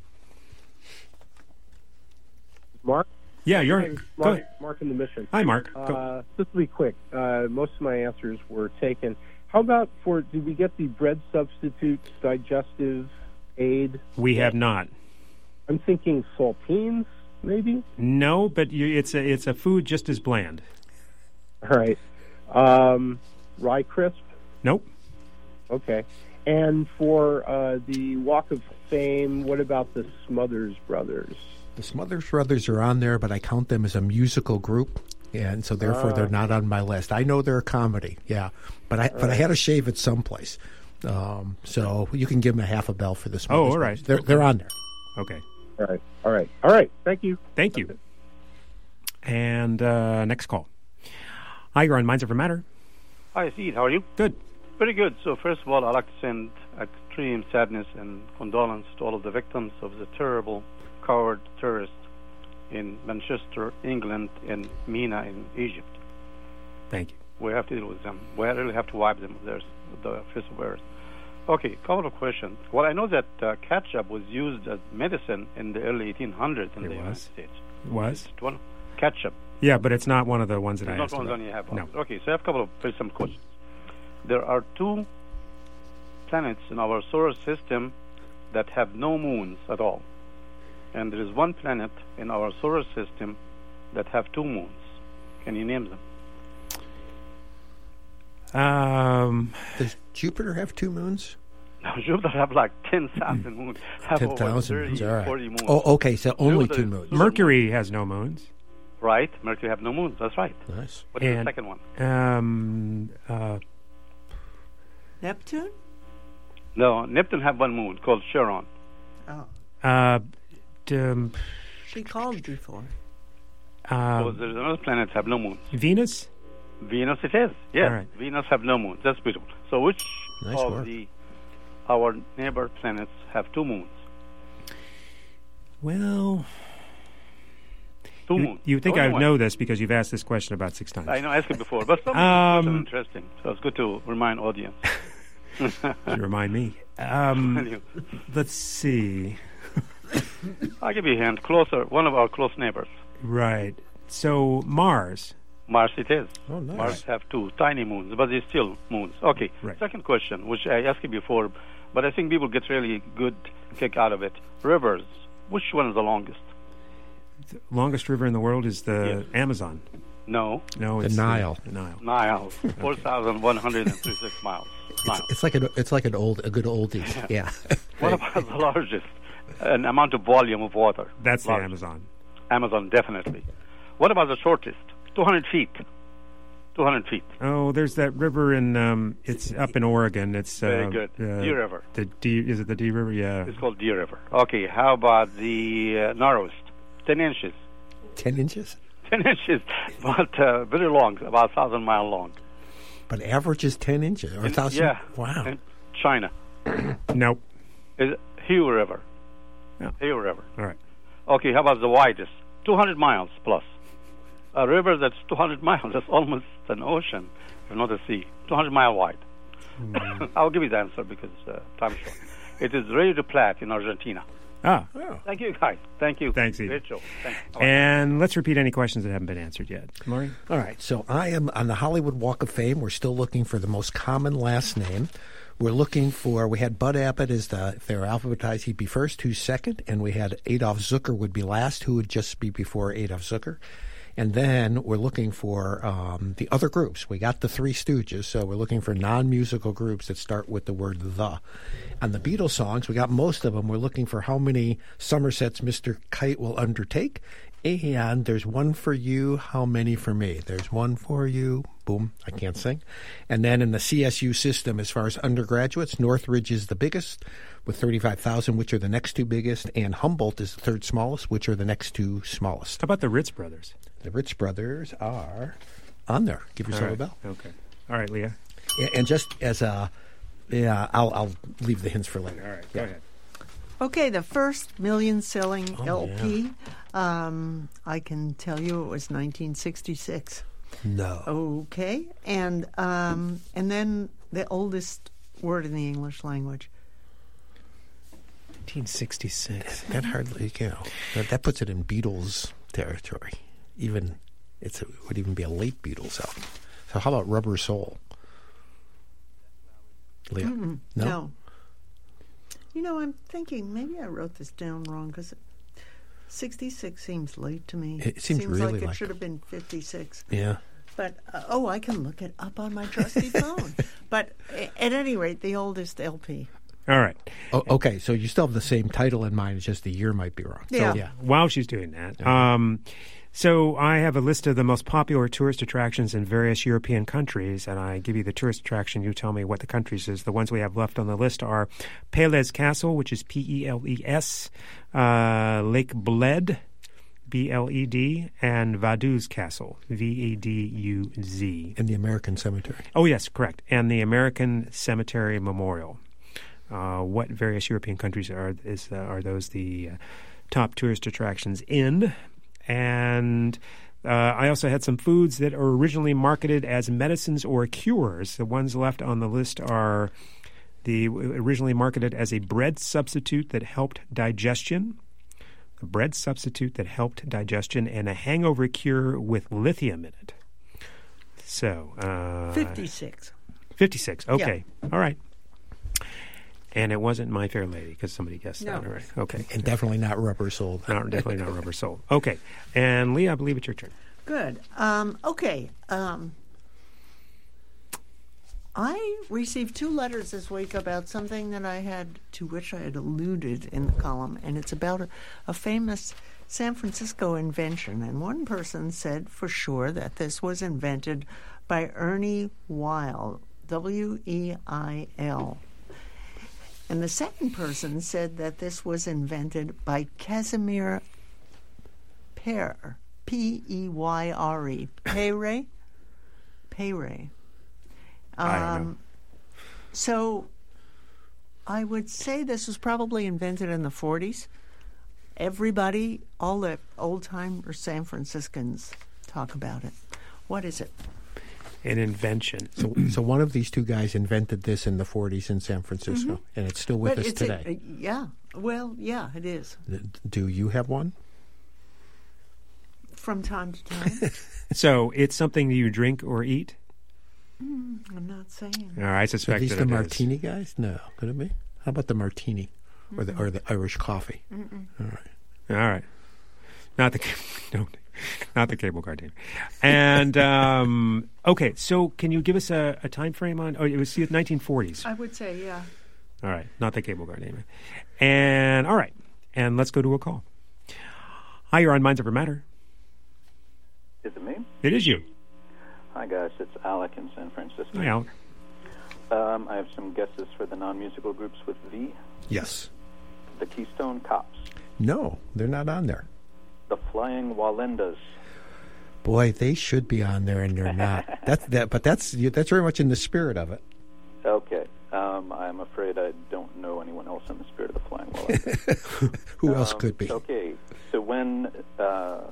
Mark? Yeah, you're. Hi, Go ahead. Mark in the Mission. Hi, Mark. This will be quick. Most of my answers were taken. How about did we get the bread substitute digestive aid? We have not. I'm thinking saltines, maybe? No, but it's a food just as bland. All right. Rye crisp? Nope. Okay. And for the Walk of Fame, what about the Smothers Brothers? The Smothers Brothers are on there, but I count them as a musical group, and so therefore they're not on my list. I know they're a comedy, yeah, but I had to shave it someplace. So you can give them a half a bell for the Smothers. Oh, all right. Brothers. They're on there. Okay. All right. Thank you. Thank you. And next call. Hi, you're on Minds Over Matter. Hi, Steve. How are you? Good. Very good. So first of all, I'd like to send extreme sadness and condolence to all of the victims of the terrible coward terrorists in Manchester, England, and Mina in Egypt. Thank you. We have to deal with them. We really have to wipe them with the face of earth. Okay, couple of questions. Well, I know that ketchup was used as medicine in the early 1800s in the United States. It was? Ketchup. Yeah, but it's not one of the ones that I asked Not one about. you have. No. Okay, so I have a couple of very simple questions. There are 2 planets in our solar system that have no moons at all. And there is 1 planet in our solar system that have 2 moons. Can you name them? Does Jupiter have 2 moons? No, Jupiter have like 10,000 moons. Have 10,000 over moons, 30, all right. 40 moons. Oh, okay, so only Jupiter 2 moons. Mercury has no moons. Right, Mercury have no moons. That's right. Nice. What is the second one? Neptune? No, Neptune have one moon called Charon. Oh. She called before. So there's another planet have no moons. Venus? Venus it is. Yes. All right. Venus have no moons. That's beautiful. So which Nice of work. our neighbor planets have two moons? Well, Two moons. you would think Only I would one. know this because you've asked this question about 6 times. I know, I asked it before, but some questions are interesting. So it's good to remind audience. You remind me. Let's see. I'll give you a hint. Closer, one of our close neighbors. Right. So Mars. Mars it is. Oh, nice. Mars have two tiny moons, but they're still moons. Okay. Right. Second question, which I asked you before, but I think people get really good kick out of it. Rivers. Which one is the longest? The longest river in the world is the Amazon. No. No, The it's Nile. The Nile. Nile. 4,136 miles. Nile. It's like a good oldie. Yeah. What about the largest? An amount of volume of water. That's the Large. Amazon. Amazon, definitely. What about the shortest? 200 feet. 200 feet. Oh, there's that river in it's up in Oregon. It's Very good. Deer River. The D is it the Deer River? Yeah. It's called Deer River. Okay, how about the narrowest? 10 inches. 10 inches? 10 inches, but very long, about 1,000 mile long. But average is 10 inches or 1,000? Yeah. Wow. In China. Nope. Is Hue River. No. Hue River. All right. Okay, how about the widest? 200 miles plus. A river that's 200 miles, that's almost an ocean, if not a sea. 200 mile wide. I'll give you the answer because time's short. It is Rio de Plata in Argentina. Ah. Thank you, guys. Thank you. Thanks, Eden. Great show. Thanks. And let's repeat any questions that haven't been answered yet. Maury? All right, so I am on the Hollywood Walk of Fame. We're still looking for the most common last name. We're looking for, we had Bud Abbott as if they were alphabetized, he'd be first, who's second, and we had Adolf Zucker would be last, who would just be before Adolf Zucker. And then we're looking for the other groups. We got the Three Stooges, so we're looking for non-musical groups that start with the word the. On the Beatles songs, we got most of them. We're looking for how many Somersets Mr. Kite will undertake. And there's one for you, how many for me? There's one for you. Boom, I can't sing. And then in the CSU system, as far as undergraduates, Northridge is the biggest with 35,000, which are the next two biggest, and Humboldt is the third smallest, which are the next two smallest. How about the Ritz brothers? The Ritz brothers are on there. Give yourself a bell. Okay. All right, Leah. Yeah, and just as a, I'll leave the hints for later. All right, go ahead. Okay, the first million-selling LP, I can tell you it was 1966. No. Okay, and then the oldest word in the English language. 1966. That hardly, that puts it in Beatles territory. Even it would even be a late Beatles album. So how about Rubber Soul? Leah? No. You know, I'm thinking maybe I wrote this down wrong because 66 seems late to me. It seems really like it like should have been 56. Yeah. But, I can look it up on my trusty phone. But at any rate, the oldest LP. All right. Okay, so you still have the same title in mind, it's just the year might be wrong. Yeah. So, While she's doing that, so I have a list of the most popular tourist attractions in various European countries, and I give you the tourist attraction. You tell me what the countries is. The ones we have left on the list are Peles Castle, which is P-E-L-E-S, Lake Bled, B-L-E-D, and Vaduz Castle, V-A-D-U-Z. And the American Cemetery. Oh, yes, correct. And the American Cemetery Memorial. What various European countries are those the top tourist attractions in? And I also had some foods that are originally marketed as medicines or cures. The ones left on the list are originally marketed as a bread substitute that helped digestion, a bread substitute that helped digestion, and a hangover cure with lithium in it. So 56. 56. Okay. Yeah. All right. And it wasn't My Fair Lady because somebody guessed that. All right. Okay. And definitely not Rubber Soul. No, definitely not Rubber Soul. Okay. And Leah, I believe it's your turn. Good. Okay. I received 2 letters this week about something to which I had alluded in the column, and it's about a famous San Francisco invention. And one person said for sure that this was invented by Ernie Weil. W-E-I-L. And the second person said that this was invented by Casimir Peyre, P-E-Y-R-E. Peyre? Peyre. I don't know. So I would say this was probably invented in the 40s. Everybody, all the old-timer San Franciscans talk about it. What is it? An invention. So one of these two guys invented this in the 40s in San Francisco, and it's still with us today. Yeah. Well, yeah, it is. Do you have one? From time to time. So it's something you drink or eat? I'm not saying. All right, I suspect Are these that the it is. martini guys? No, could it be? How about the martini or the Irish coffee? All right. All right. Not the cable car team. And okay, so can you give us a time frame on? Oh, it was the 1940s. I would say, yeah. All right, not the cable car team. And all right, and let's go to a call. Hi, you're on Minds Over Matter. Is it me? It is you. Hi, guys. It's Alec in San Francisco. Hi, Alec. I have some guesses for the non-musical groups with V. Yes. The Keystone Cops. No, they're not on there. The Flying Walendas. Boy, they should be on there, and they're not. But that's very much in the spirit of it. Okay. I'm afraid I don't know anyone else in the spirit of the Flying Walendas. Who else could be? Okay. So when the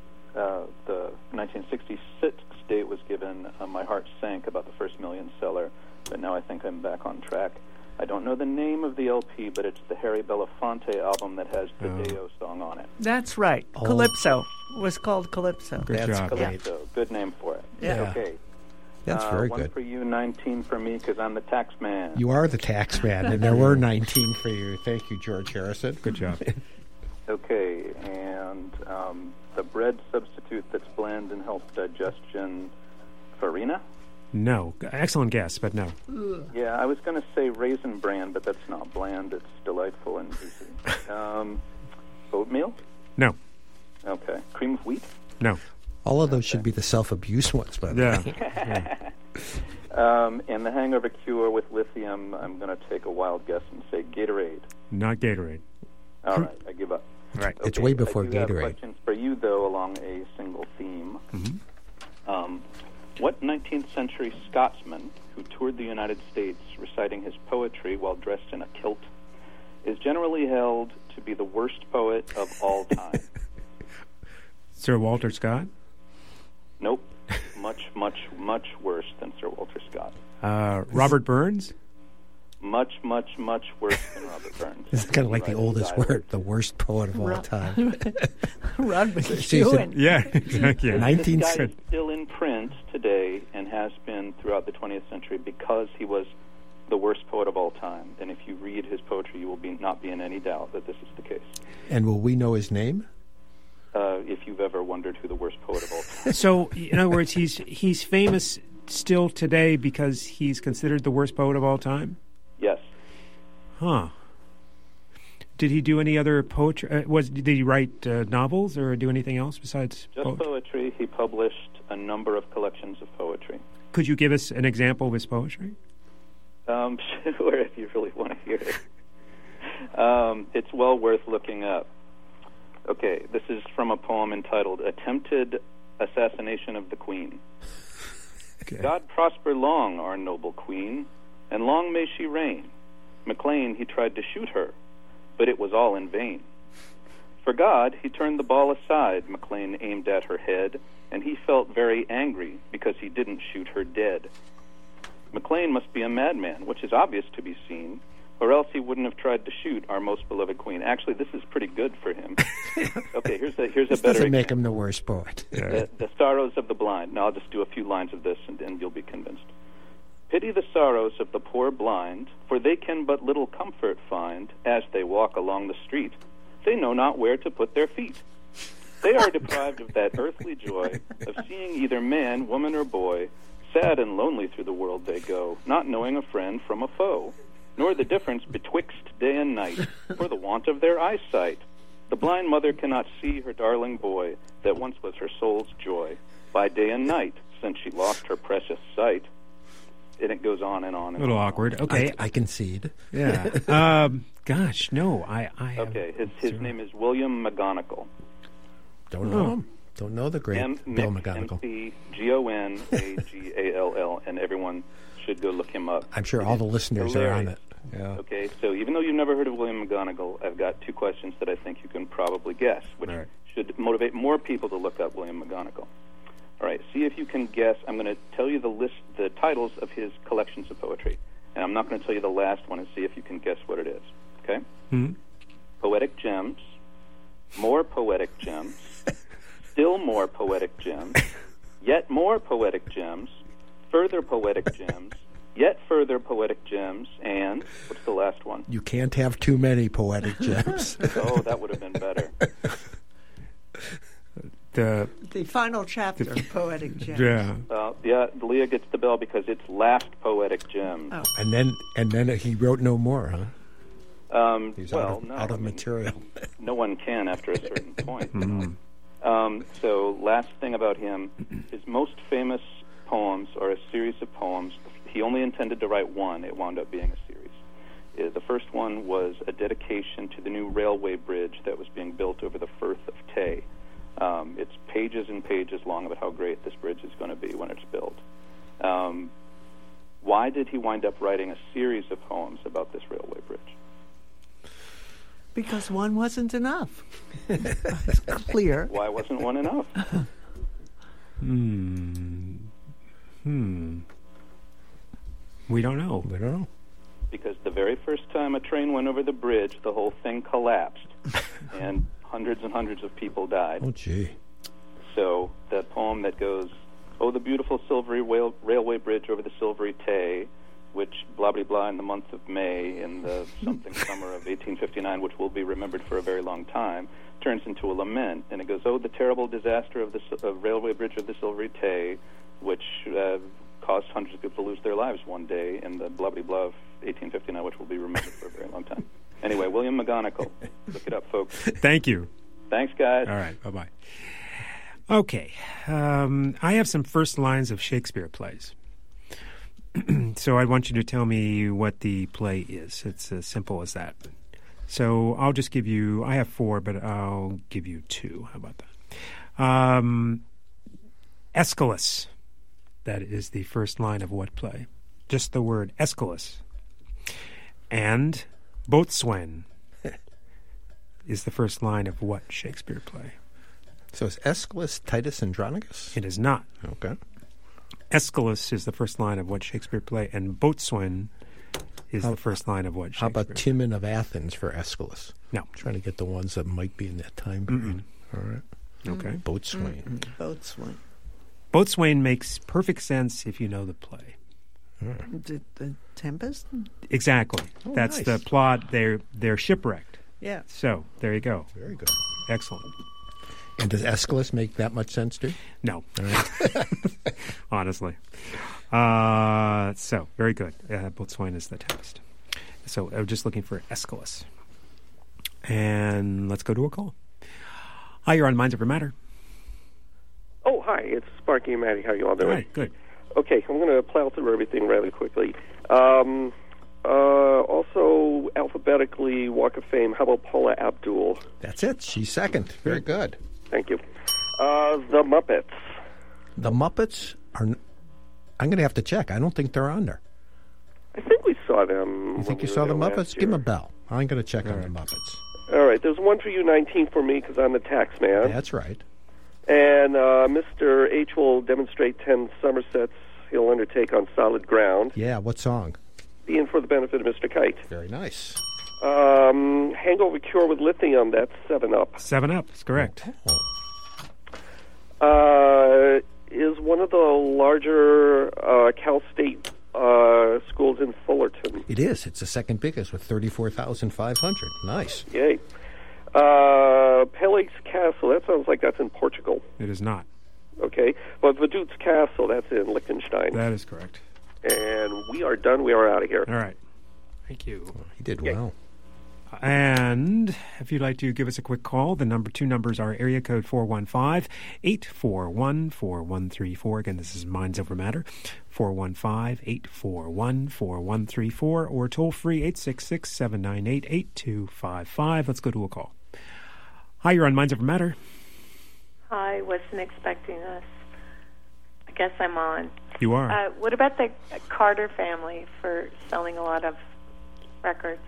1966 date was given, my heart sank about the first million seller, but now I think I'm back on track. I don't know the name of the LP, but it's the Harry Belafonte album that has the Deo song on it. That's right. Calypso. It was called Calypso. Good job. Calypso. Good name for it. Yeah. Okay. That's very one good. For you, 19 for me, because I'm the tax man. You are the tax man, and there were 19 for you. Thank you, George Harrison. Good job. Okay, and the bread substitute that's bland and helps digestion, Farina? No. Excellent guess, but no. Yeah, I was going to say Raisin Bran, but that's not bland. It's delightful and juicy. Oatmeal? No. Okay. Cream of wheat? No. All of those should be the self-abuse ones, by the way. And the hangover cure with lithium, I'm going to take a wild guess and say Gatorade. Not Gatorade. All right, I give up. Right. It's way before I do have Gatorade. questions for you, though, along a single theme. What 19th century Scotsman who toured the United States reciting his poetry while dressed in a kilt is generally held to be the worst poet of all time? Sir Walter Scott? Nope. Much, much, much worse than Sir Walter Scott. Robert Burns? Much, much, much worse than Robert Burns. It's kind of like the oldest word, the worst poet of all time. Rod McEwen. Yeah, exactly. This 19th guy is century. still in print today and has been throughout the 20th century because he was the worst poet of all time. And if you read his poetry, you will not be in any doubt that this is the case. And will we know his name? If you've ever wondered who the worst poet of all time is. So, in other words, he's famous still today because he's considered the worst poet of all time? Yes. Huh. Did he do any other poetry? Did he write novels or do anything else besides Just poetry. He published a number of collections of poetry. Could you give us an example of his poetry? Sure, if you really want to hear it. It's well worth looking up. Okay, this is from a poem entitled Attempted Assassination of the Queen. Okay. God prosper long, our noble queen, and long may she reign. Maclean, he tried to shoot her, but it was all in vain. For God, he turned the ball aside. Maclean aimed at her head, and he felt very angry because he didn't shoot her dead. Maclean must be a madman, which is obvious to be seen, or else he wouldn't have tried to shoot our most beloved queen. Actually, this is pretty good for him. Okay, here's a This better doesn't example. make him the worst poet. The sorrows of the blind. Now, I'll just do a few lines of this, and you'll be convinced. Pity the sorrows of the poor blind, for they can but little comfort find as they walk along the street. They know not where to put their feet. They are deprived of that earthly joy of seeing either man, woman, or boy. Sad and lonely through the world they go, not knowing a friend from a foe, nor the difference betwixt day and night, for the want of their eyesight. The blind mother cannot see her darling boy, that once was her soul's joy, by day and night, since she lost her precious sight. and it goes on and on. A little awkward. Okay. I concede. Yeah. Gosh, no. I Okay, his name is William McGonagall. Don't know him. Don't know the great Bill McGonagall. McGonagall, and everyone should go look him up. I'm sure all the listeners are on it. Yeah. Okay, so even though you've never heard of William McGonagall, I've got 2 questions that I think you can probably guess, which should motivate more people to look up William McGonagall. All right, see if you can guess. I'm going to tell you the titles of his collections of poetry, and I'm not going to tell you the last one and see if you can guess what it is. Okay? Mm-hmm. Poetic Gems, More Poetic Gems, Still More Poetic Gems, Yet More Poetic Gems, Further Poetic Gems, Yet Further Poetic Gems, and what's the last one? You can't have too many poetic gems. Oh, that would have been better. The final chapter of Poetic Gems. Yeah. Leah gets the bell because it's Last Poetic Gems. Oh. And then he wrote no more, huh? He's out of material. No one can after a certain point. Mm-hmm. So last thing about him, his most famous poems are a series of poems. He only intended to write one. It wound up being a series. The first one was a dedication to the new railway bridge that was being built over the Firth of Tay. It's pages and pages long about how great this bridge is going to be when it's built. Why did he wind up writing a series of poems about this railway bridge? Because one wasn't enough. It's clear. Why wasn't one enough? We don't know. Because the very first time a train went over the bridge, the whole thing collapsed, and hundreds and hundreds of people died. Oh, gee. So the poem that goes, "Oh, the beautiful silvery railway bridge over the silvery Tay, which blah, blah, blah in the month of May in the something summer of 1859, which will be remembered for a very long time," turns into a lament. And it goes, "Oh, the terrible disaster of the railway bridge of the silvery Tay, which caused hundreds of people to lose their lives one day in the blah, blah, blah of 1859, which will be remembered for a very long time." Anyway, William McGonagall. Look it up, folks. Thank you. Thanks, guys. All right, bye-bye. Okay, I have some first lines of Shakespeare plays. So I want you to tell me what the play is. It's as simple as that. So I'll just give you, I have 4, but I'll give you 2. How about that? Aeschylus. That is the first line of what play? Just the word Aeschylus. And Boatswain is the first line of what Shakespeare play? So is Aeschylus Titus Andronicus? It is not. Okay. Aeschylus is the first line of what Shakespeare play, and Boatswain is the first line of what Shakespeare. How about Timon of Athens for Aeschylus? No. I'm trying to get the ones that might be in that time period. All right. Okay. Boatswain. Boatswain. Boatswain makes perfect sense if you know the play. The Tempest? Exactly. Oh, That's nice. the plot. They're shipwrecked. Yeah. So there you go. Very good. Excellent. And does Aeschylus make that much sense too? No. All right. Honestly. So very good. Boatswain is the Tempest. So I'm just looking for Aeschylus. And let's go to a call. Hi, you're on Minds Over Matter. Oh, hi. It's Sparky and Maddie. How you all doing? Hi, good. Okay, I'm going to plow through everything rather quickly. Also, alphabetically, Walk of Fame, how about Paula Abdul? That's it. She's second. Very good. Thank you. The Muppets. The Muppets are... I'm going to have to check. I don't think they're on there. I think we saw them. You think you saw the Muppets? Give them a bell. I'm going to check on the Muppets. All right, there's one for you, 19 for me, because I'm the tax man. That's right. And Mr. H will demonstrate 10 Somersets he'll undertake on solid ground. Yeah, what song? Be in for the benefit of Mr. Kite. Very nice. Hangover cure with lithium, that's 7-Up. 7-Up, is correct. Is one of the larger Cal State schools in Fullerton. It is. It's the second biggest with 34,500. Nice. Yay. Pele's Castle, that sounds like that's in Portugal. It is not. Okay. But Vadut's Castle, that's in Liechtenstein. That is correct. And we are done. We are out of here. All right. Thank you. He did well. And if you'd like to give us a quick call, the two numbers are area code 415-841-4134. Again, this is Minds Over Matter, 415-841-4134, or toll free 866-798-8255. Let's go to a call. Hi, you're on Minds Over Matter. Hi, wasn't expecting this. I guess I'm on. You are. What about the Carter family for selling a lot of records?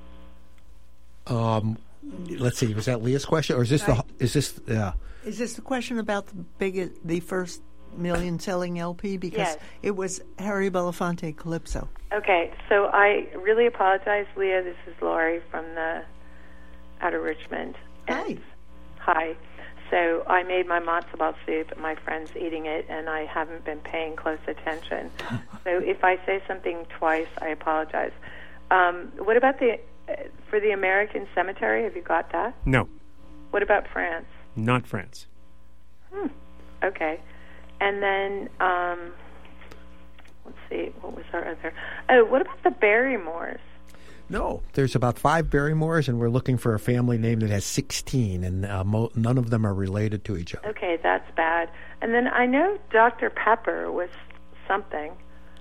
Let's see. Was that Leah's question, or is this Is this the question about the first million-selling LP? Because Yes. it was Harry Belafonte Calypso. Okay, so I really apologize, Leah. This is Laurie from out of Richmond. Hi. So I made my matzo ball soup, and my friend's eating it, and I haven't been paying close attention. So if I say something twice, I apologize. What about for the American Cemetery? Have you got that? No. What about France? Not France. Okay. And then, let's see, what was our other? Oh, what about the Barrymores? No. There's about 5 Barrymores, and we're looking for a family name that has 16, and none of them are related to each other. Okay, that's bad. And then I know Dr. Pepper was something.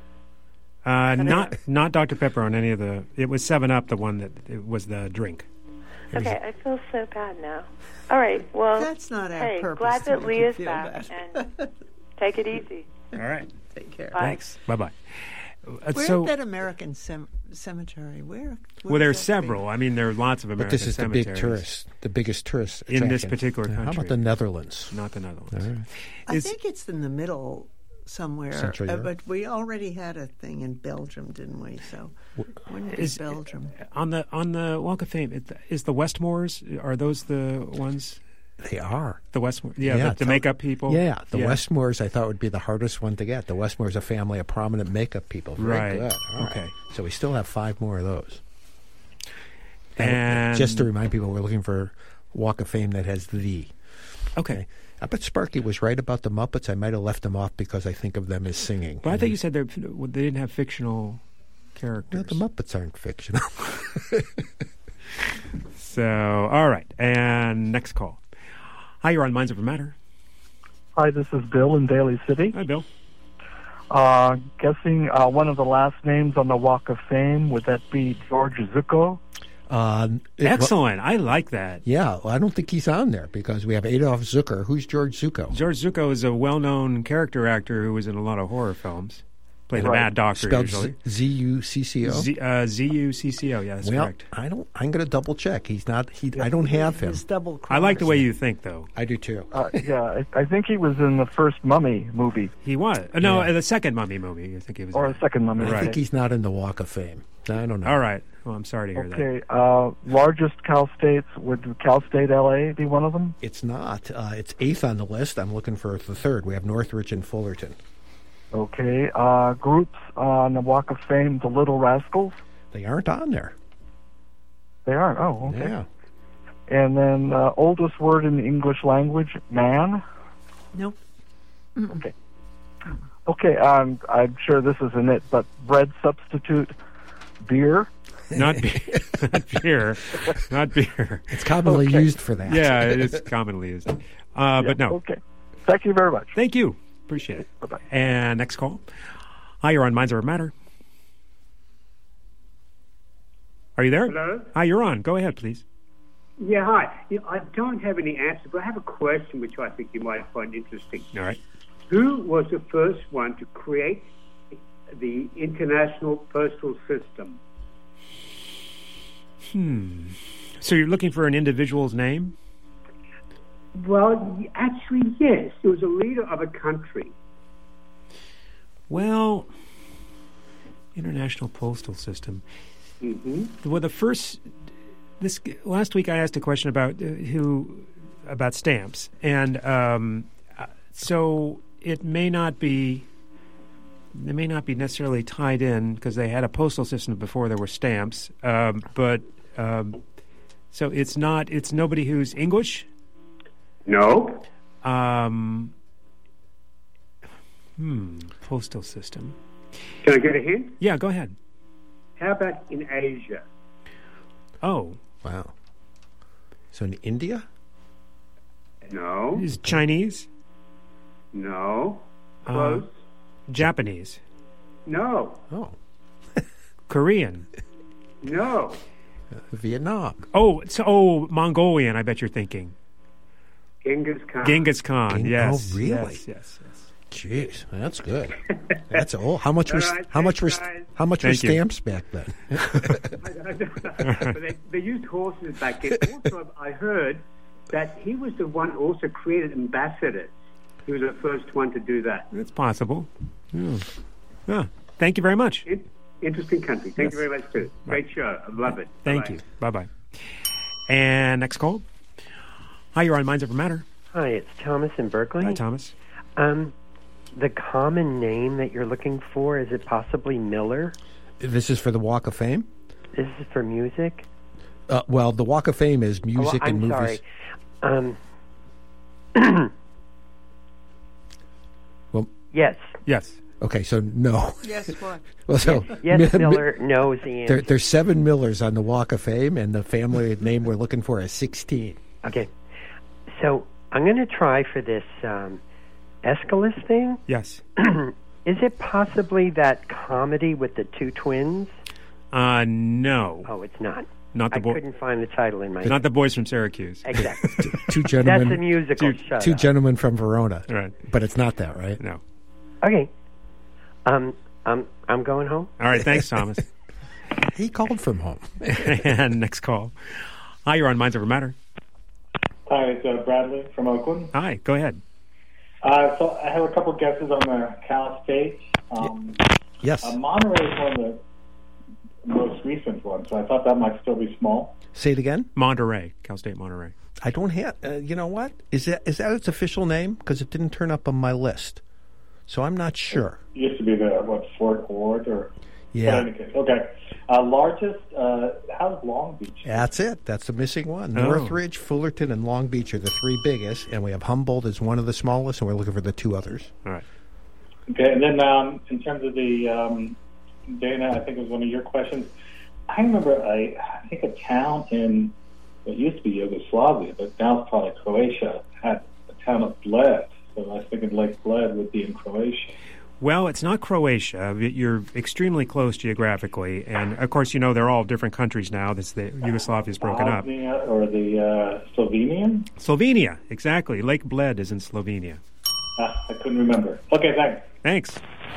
Not Dr. Pepper on any of the... It was 7-Up, the one that it was the drink. Okay, I feel so bad now. All right, well... That's not our hey, purpose glad to that make you Leah's feel back, and take it easy. All right. Take care. Bye. Thanks. Bye-bye. Where's that American cemetery? Where well, there's several. I mean, there are lots of American But this is cemeteries. the biggest tourist in this attraction. particular country. How about the Netherlands? Not the Netherlands. All right. I think it's in the middle somewhere. Central Europe? But we already had a thing in Belgium, didn't we? So wouldn't it be Belgium? On the Walk of Fame, is the Westmores? Are those the ones? They are. The Westmore, the makeup people? Yeah, the Westmores I thought would be the hardest one to get. The Westmores, a family of prominent makeup people. Very Right. good. All Okay. right. So we still have 5 more of those. And just to remind people, we're looking for Walk of Fame that has the. Okay. I bet Sparky was right about the Muppets. I might have left them off because I think of them as singing. But I think you said they didn't have fictional characters. No, the Muppets aren't fictional. So, all right. And next call. Hi, you're on Minds Over Matter. Hi, this is Bill in Daly City. Hi, Bill. Guessing one of the last names on the Walk of Fame, would that be George Zucco? Excellent. I like that. Yeah, well, I don't think he's on there because we have Adolf Zucker. Who's George Zucco? George Zucco is a well-known character actor who was in a lot of horror films. Played the Mad Doctor Spelled usually. Z-U-C-C-O? Z-U-C-C-O, yeah, that's correct. I'm going to double check. He's not. I don't have him. I like the way you think, though. I do too. Yeah, I think he was in the first Mummy movie. He was. No, the second Mummy movie. I think he was. Or the second Mummy. I think he's not in the Walk of Fame. I don't know. All right. Well, I'm sorry to hear that. Okay. Largest Cal States, would Cal State LA be one of them? It's not. It's 8th on the list. I'm looking for the 3rd. We have Northridge and Fullerton. Okay. Groups on the Walk of Fame, the Little Rascals? They aren't on there. They aren't? Oh, okay. Yeah. And then oldest word in the English language, man? No. Okay. Okay, I'm sure this isn't it, but bread substitute, beer? Not beer. Not beer. Not beer. It's commonly used for that. Yeah, it is commonly used. But no. Okay. Thank you very much. Thank you. Appreciate it. Bye-bye. And next call. Hi, you're on Minds Over Matter. Are you there? Hello? Hi, you're on. Go ahead, please. Yeah, hi. I don't have any answer, but I have a question which I think you might find interesting. All right. Who was the first one to create the International Postal System? So you're looking for an individual's name? Well, actually, yes. It was a leader of a country. Well, International Postal System. Mm-hmm. Well, last week I asked a question about stamps, and so it may not be necessarily tied in because they had a postal system before there were stamps, but so it's nobody who's English. No. Postal system. Can I get a hint? Yeah, go ahead. How about in Asia? Oh, Wow. So in India? No. Is it Chinese? No. Close. Japanese? No. Oh. Korean? No. Vietnam. Mongolian, I bet you're thinking. Genghis Khan. Genghis Khan, yes. Oh, really? Yes. Jeez, that's good. That's old. How much were Thank stamps back then? But they used horses back then. Also, I heard that he was the one who also created ambassadors. He was the first one to do that. It's possible. Yeah. Thank you very much. Interesting country. Thank you very much, too. Great show. I love it. Thank you. Bye-bye. And next call. Hi, you're on Minds Over Matter. Hi, it's Thomas in Berkeley. Hi, Thomas. The common name that you're looking for, is it possibly Miller? This is for the Walk of Fame? This is for music? Well, the Walk of Fame is music and movies. Sorry. Well, yes. Okay, so no. Yes, what? Well, so yes, Miller knows the answer. There's 7 Millers on the Walk of Fame, and the family name we're looking for is 16. Okay. So I'm going to try for this Aeschylus thing. Yes. Is it possibly that comedy with the two twins? No. Oh, it's not. Not the I couldn't find the title in my... Not the Boys from Syracuse. Exactly. Two gentlemen. That's a musical. Two gentlemen from Verona. Right. But it's not that, right? No. Okay. I'm going home. All right. Thanks, Thomas. He called from home. And next call. Hi, you're on Minds Over Matter. Hi, it's Bradley from Oakland. Hi, go ahead. So I have a couple guesses on the Cal State. Yes. Monterey is one of the most recent ones, so I thought that might still be small. Say it again? Monterey, Cal State Monterey. I don't have... you know what? Is that its official name? Because it didn't turn up on my list. So I'm not sure. It used to be the, Fort Ord or... Yeah. In any case. Okay. Largest, how's Long Beach? That's it. That's the missing one. Oh. Northridge, Fullerton, and Long Beach are the 3 biggest, and we have Humboldt as one of the smallest, and we're looking for the 2 others. All right. Okay, and then in terms of the, Dana, I think it was one of your questions. I remember, I think a town in what used to be Yugoslavia, but now it's probably Croatia, had a town of Bled. So I was thinking Lake Bled would be in Croatia. Well, it's not Croatia. You're extremely close geographically. And, of course, they're all different countries now. Yugoslavia is broken up. Or the Slovenian? Slovenia, exactly. Lake Bled is in Slovenia. I couldn't remember. Okay, thanks.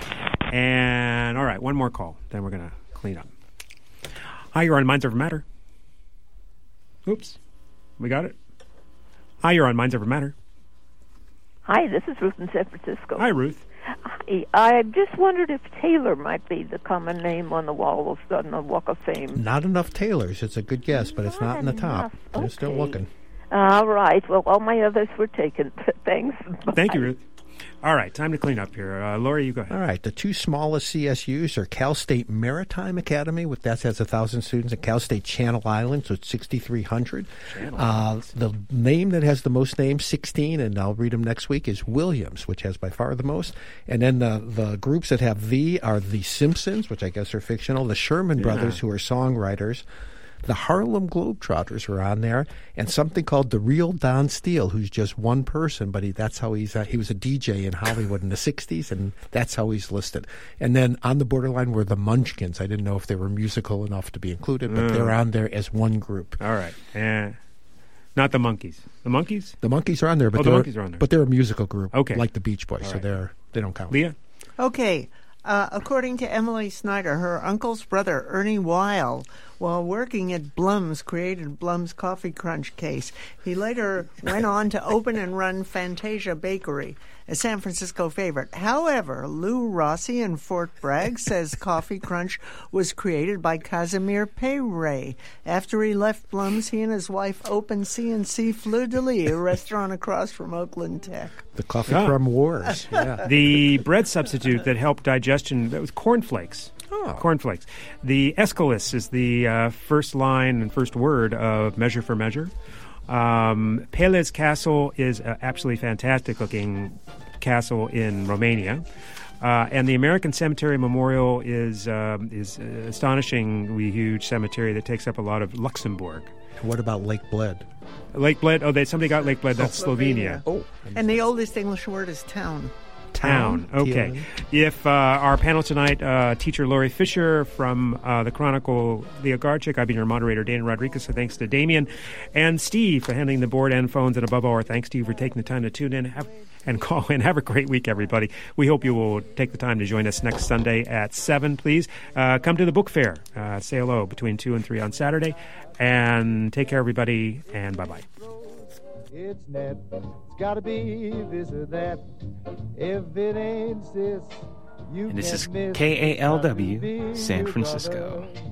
And, all right, one more call. Then we're going to clean up. Hi, you're on Minds Over Matter. Oops. We got it. Hi, you're on Minds Over Matter. Hi, this is Ruth in San Francisco. Hi, Ruth. Hi. I just wondered if Taylor might be the common name on the Walk of Fame. Not enough Taylors. It's a good guess, but it's not in the top. They're still looking. All right. Well, all my others were taken. Thanks. Bye. Thank you, Ruth. All right, time to clean up here. Lori, you go ahead. All right, the 2 smallest CSUs are Cal State Maritime Academy, that has 1,000 students, and Cal State Channel Islands, so it's 6,300. The name that has the most names, 16, and I'll read them next week, is Williams, which has by far the most. And then the groups that have the are the Simpsons, which I guess are fictional, the Sherman Brothers, who are songwriters. The Harlem Globetrotters were on there, and something called the Real Don Steele, who's just one person, but he was a DJ in Hollywood in the 60s, and that's how he's listed. And then on the borderline were the Munchkins. I didn't know if they were musical enough to be included, but they're on there as one group. All right. Not the Monkees. The Monkees? The Monkees are on there, but the Monkees are on there. But they're a musical group, okay, like the Beach Boys, all so right. They don't count. Leah? Okay. According to Emily Snyder, her uncle's brother, Ernie Weil, while working at Blum's, created Blum's Coffee Crunch case. He later went on to open and run Fantasia Bakery, a San Francisco favorite. However, Lou Rossi in Fort Bragg says Coffee Crunch was created by Casimir Peyre. After he left Blum's, he and his wife opened C&C Fleur de Lis, a restaurant across from Oakland Tech. The Coffee Crumb Wars. Yeah. The bread substitute that helped digestion, that was cornflakes. Cornflakes. The Aeschylus is the first line and first word of Measure for Measure. Pelez Castle is an absolutely fantastic-looking castle in Romania. And the American Cemetery Memorial is astonishingly huge cemetery that takes up a lot of Luxembourg. What about Lake Bled? Lake Bled. Oh, somebody got Lake Bled. That's Slovenia. Oh, and the oldest English word is town. Town. Okay. If our panel tonight, teacher Lori Fisher from the Chronicle, Leah Garchik, I've been your moderator, Dana Rodriguez, so thanks to Damien and Steve for handling the board and phones, and above all, our thanks to you for taking the time to tune in and call in. Have a great week, everybody. We hope you will take the time to join us next Sunday at 7, please. Come to the book fair. Say hello between 2 and 3 on Saturday. And take care, everybody, and bye-bye. It's net, it's gotta be this or that. If it ain't this, you And this is can't miss. KALW San Francisco.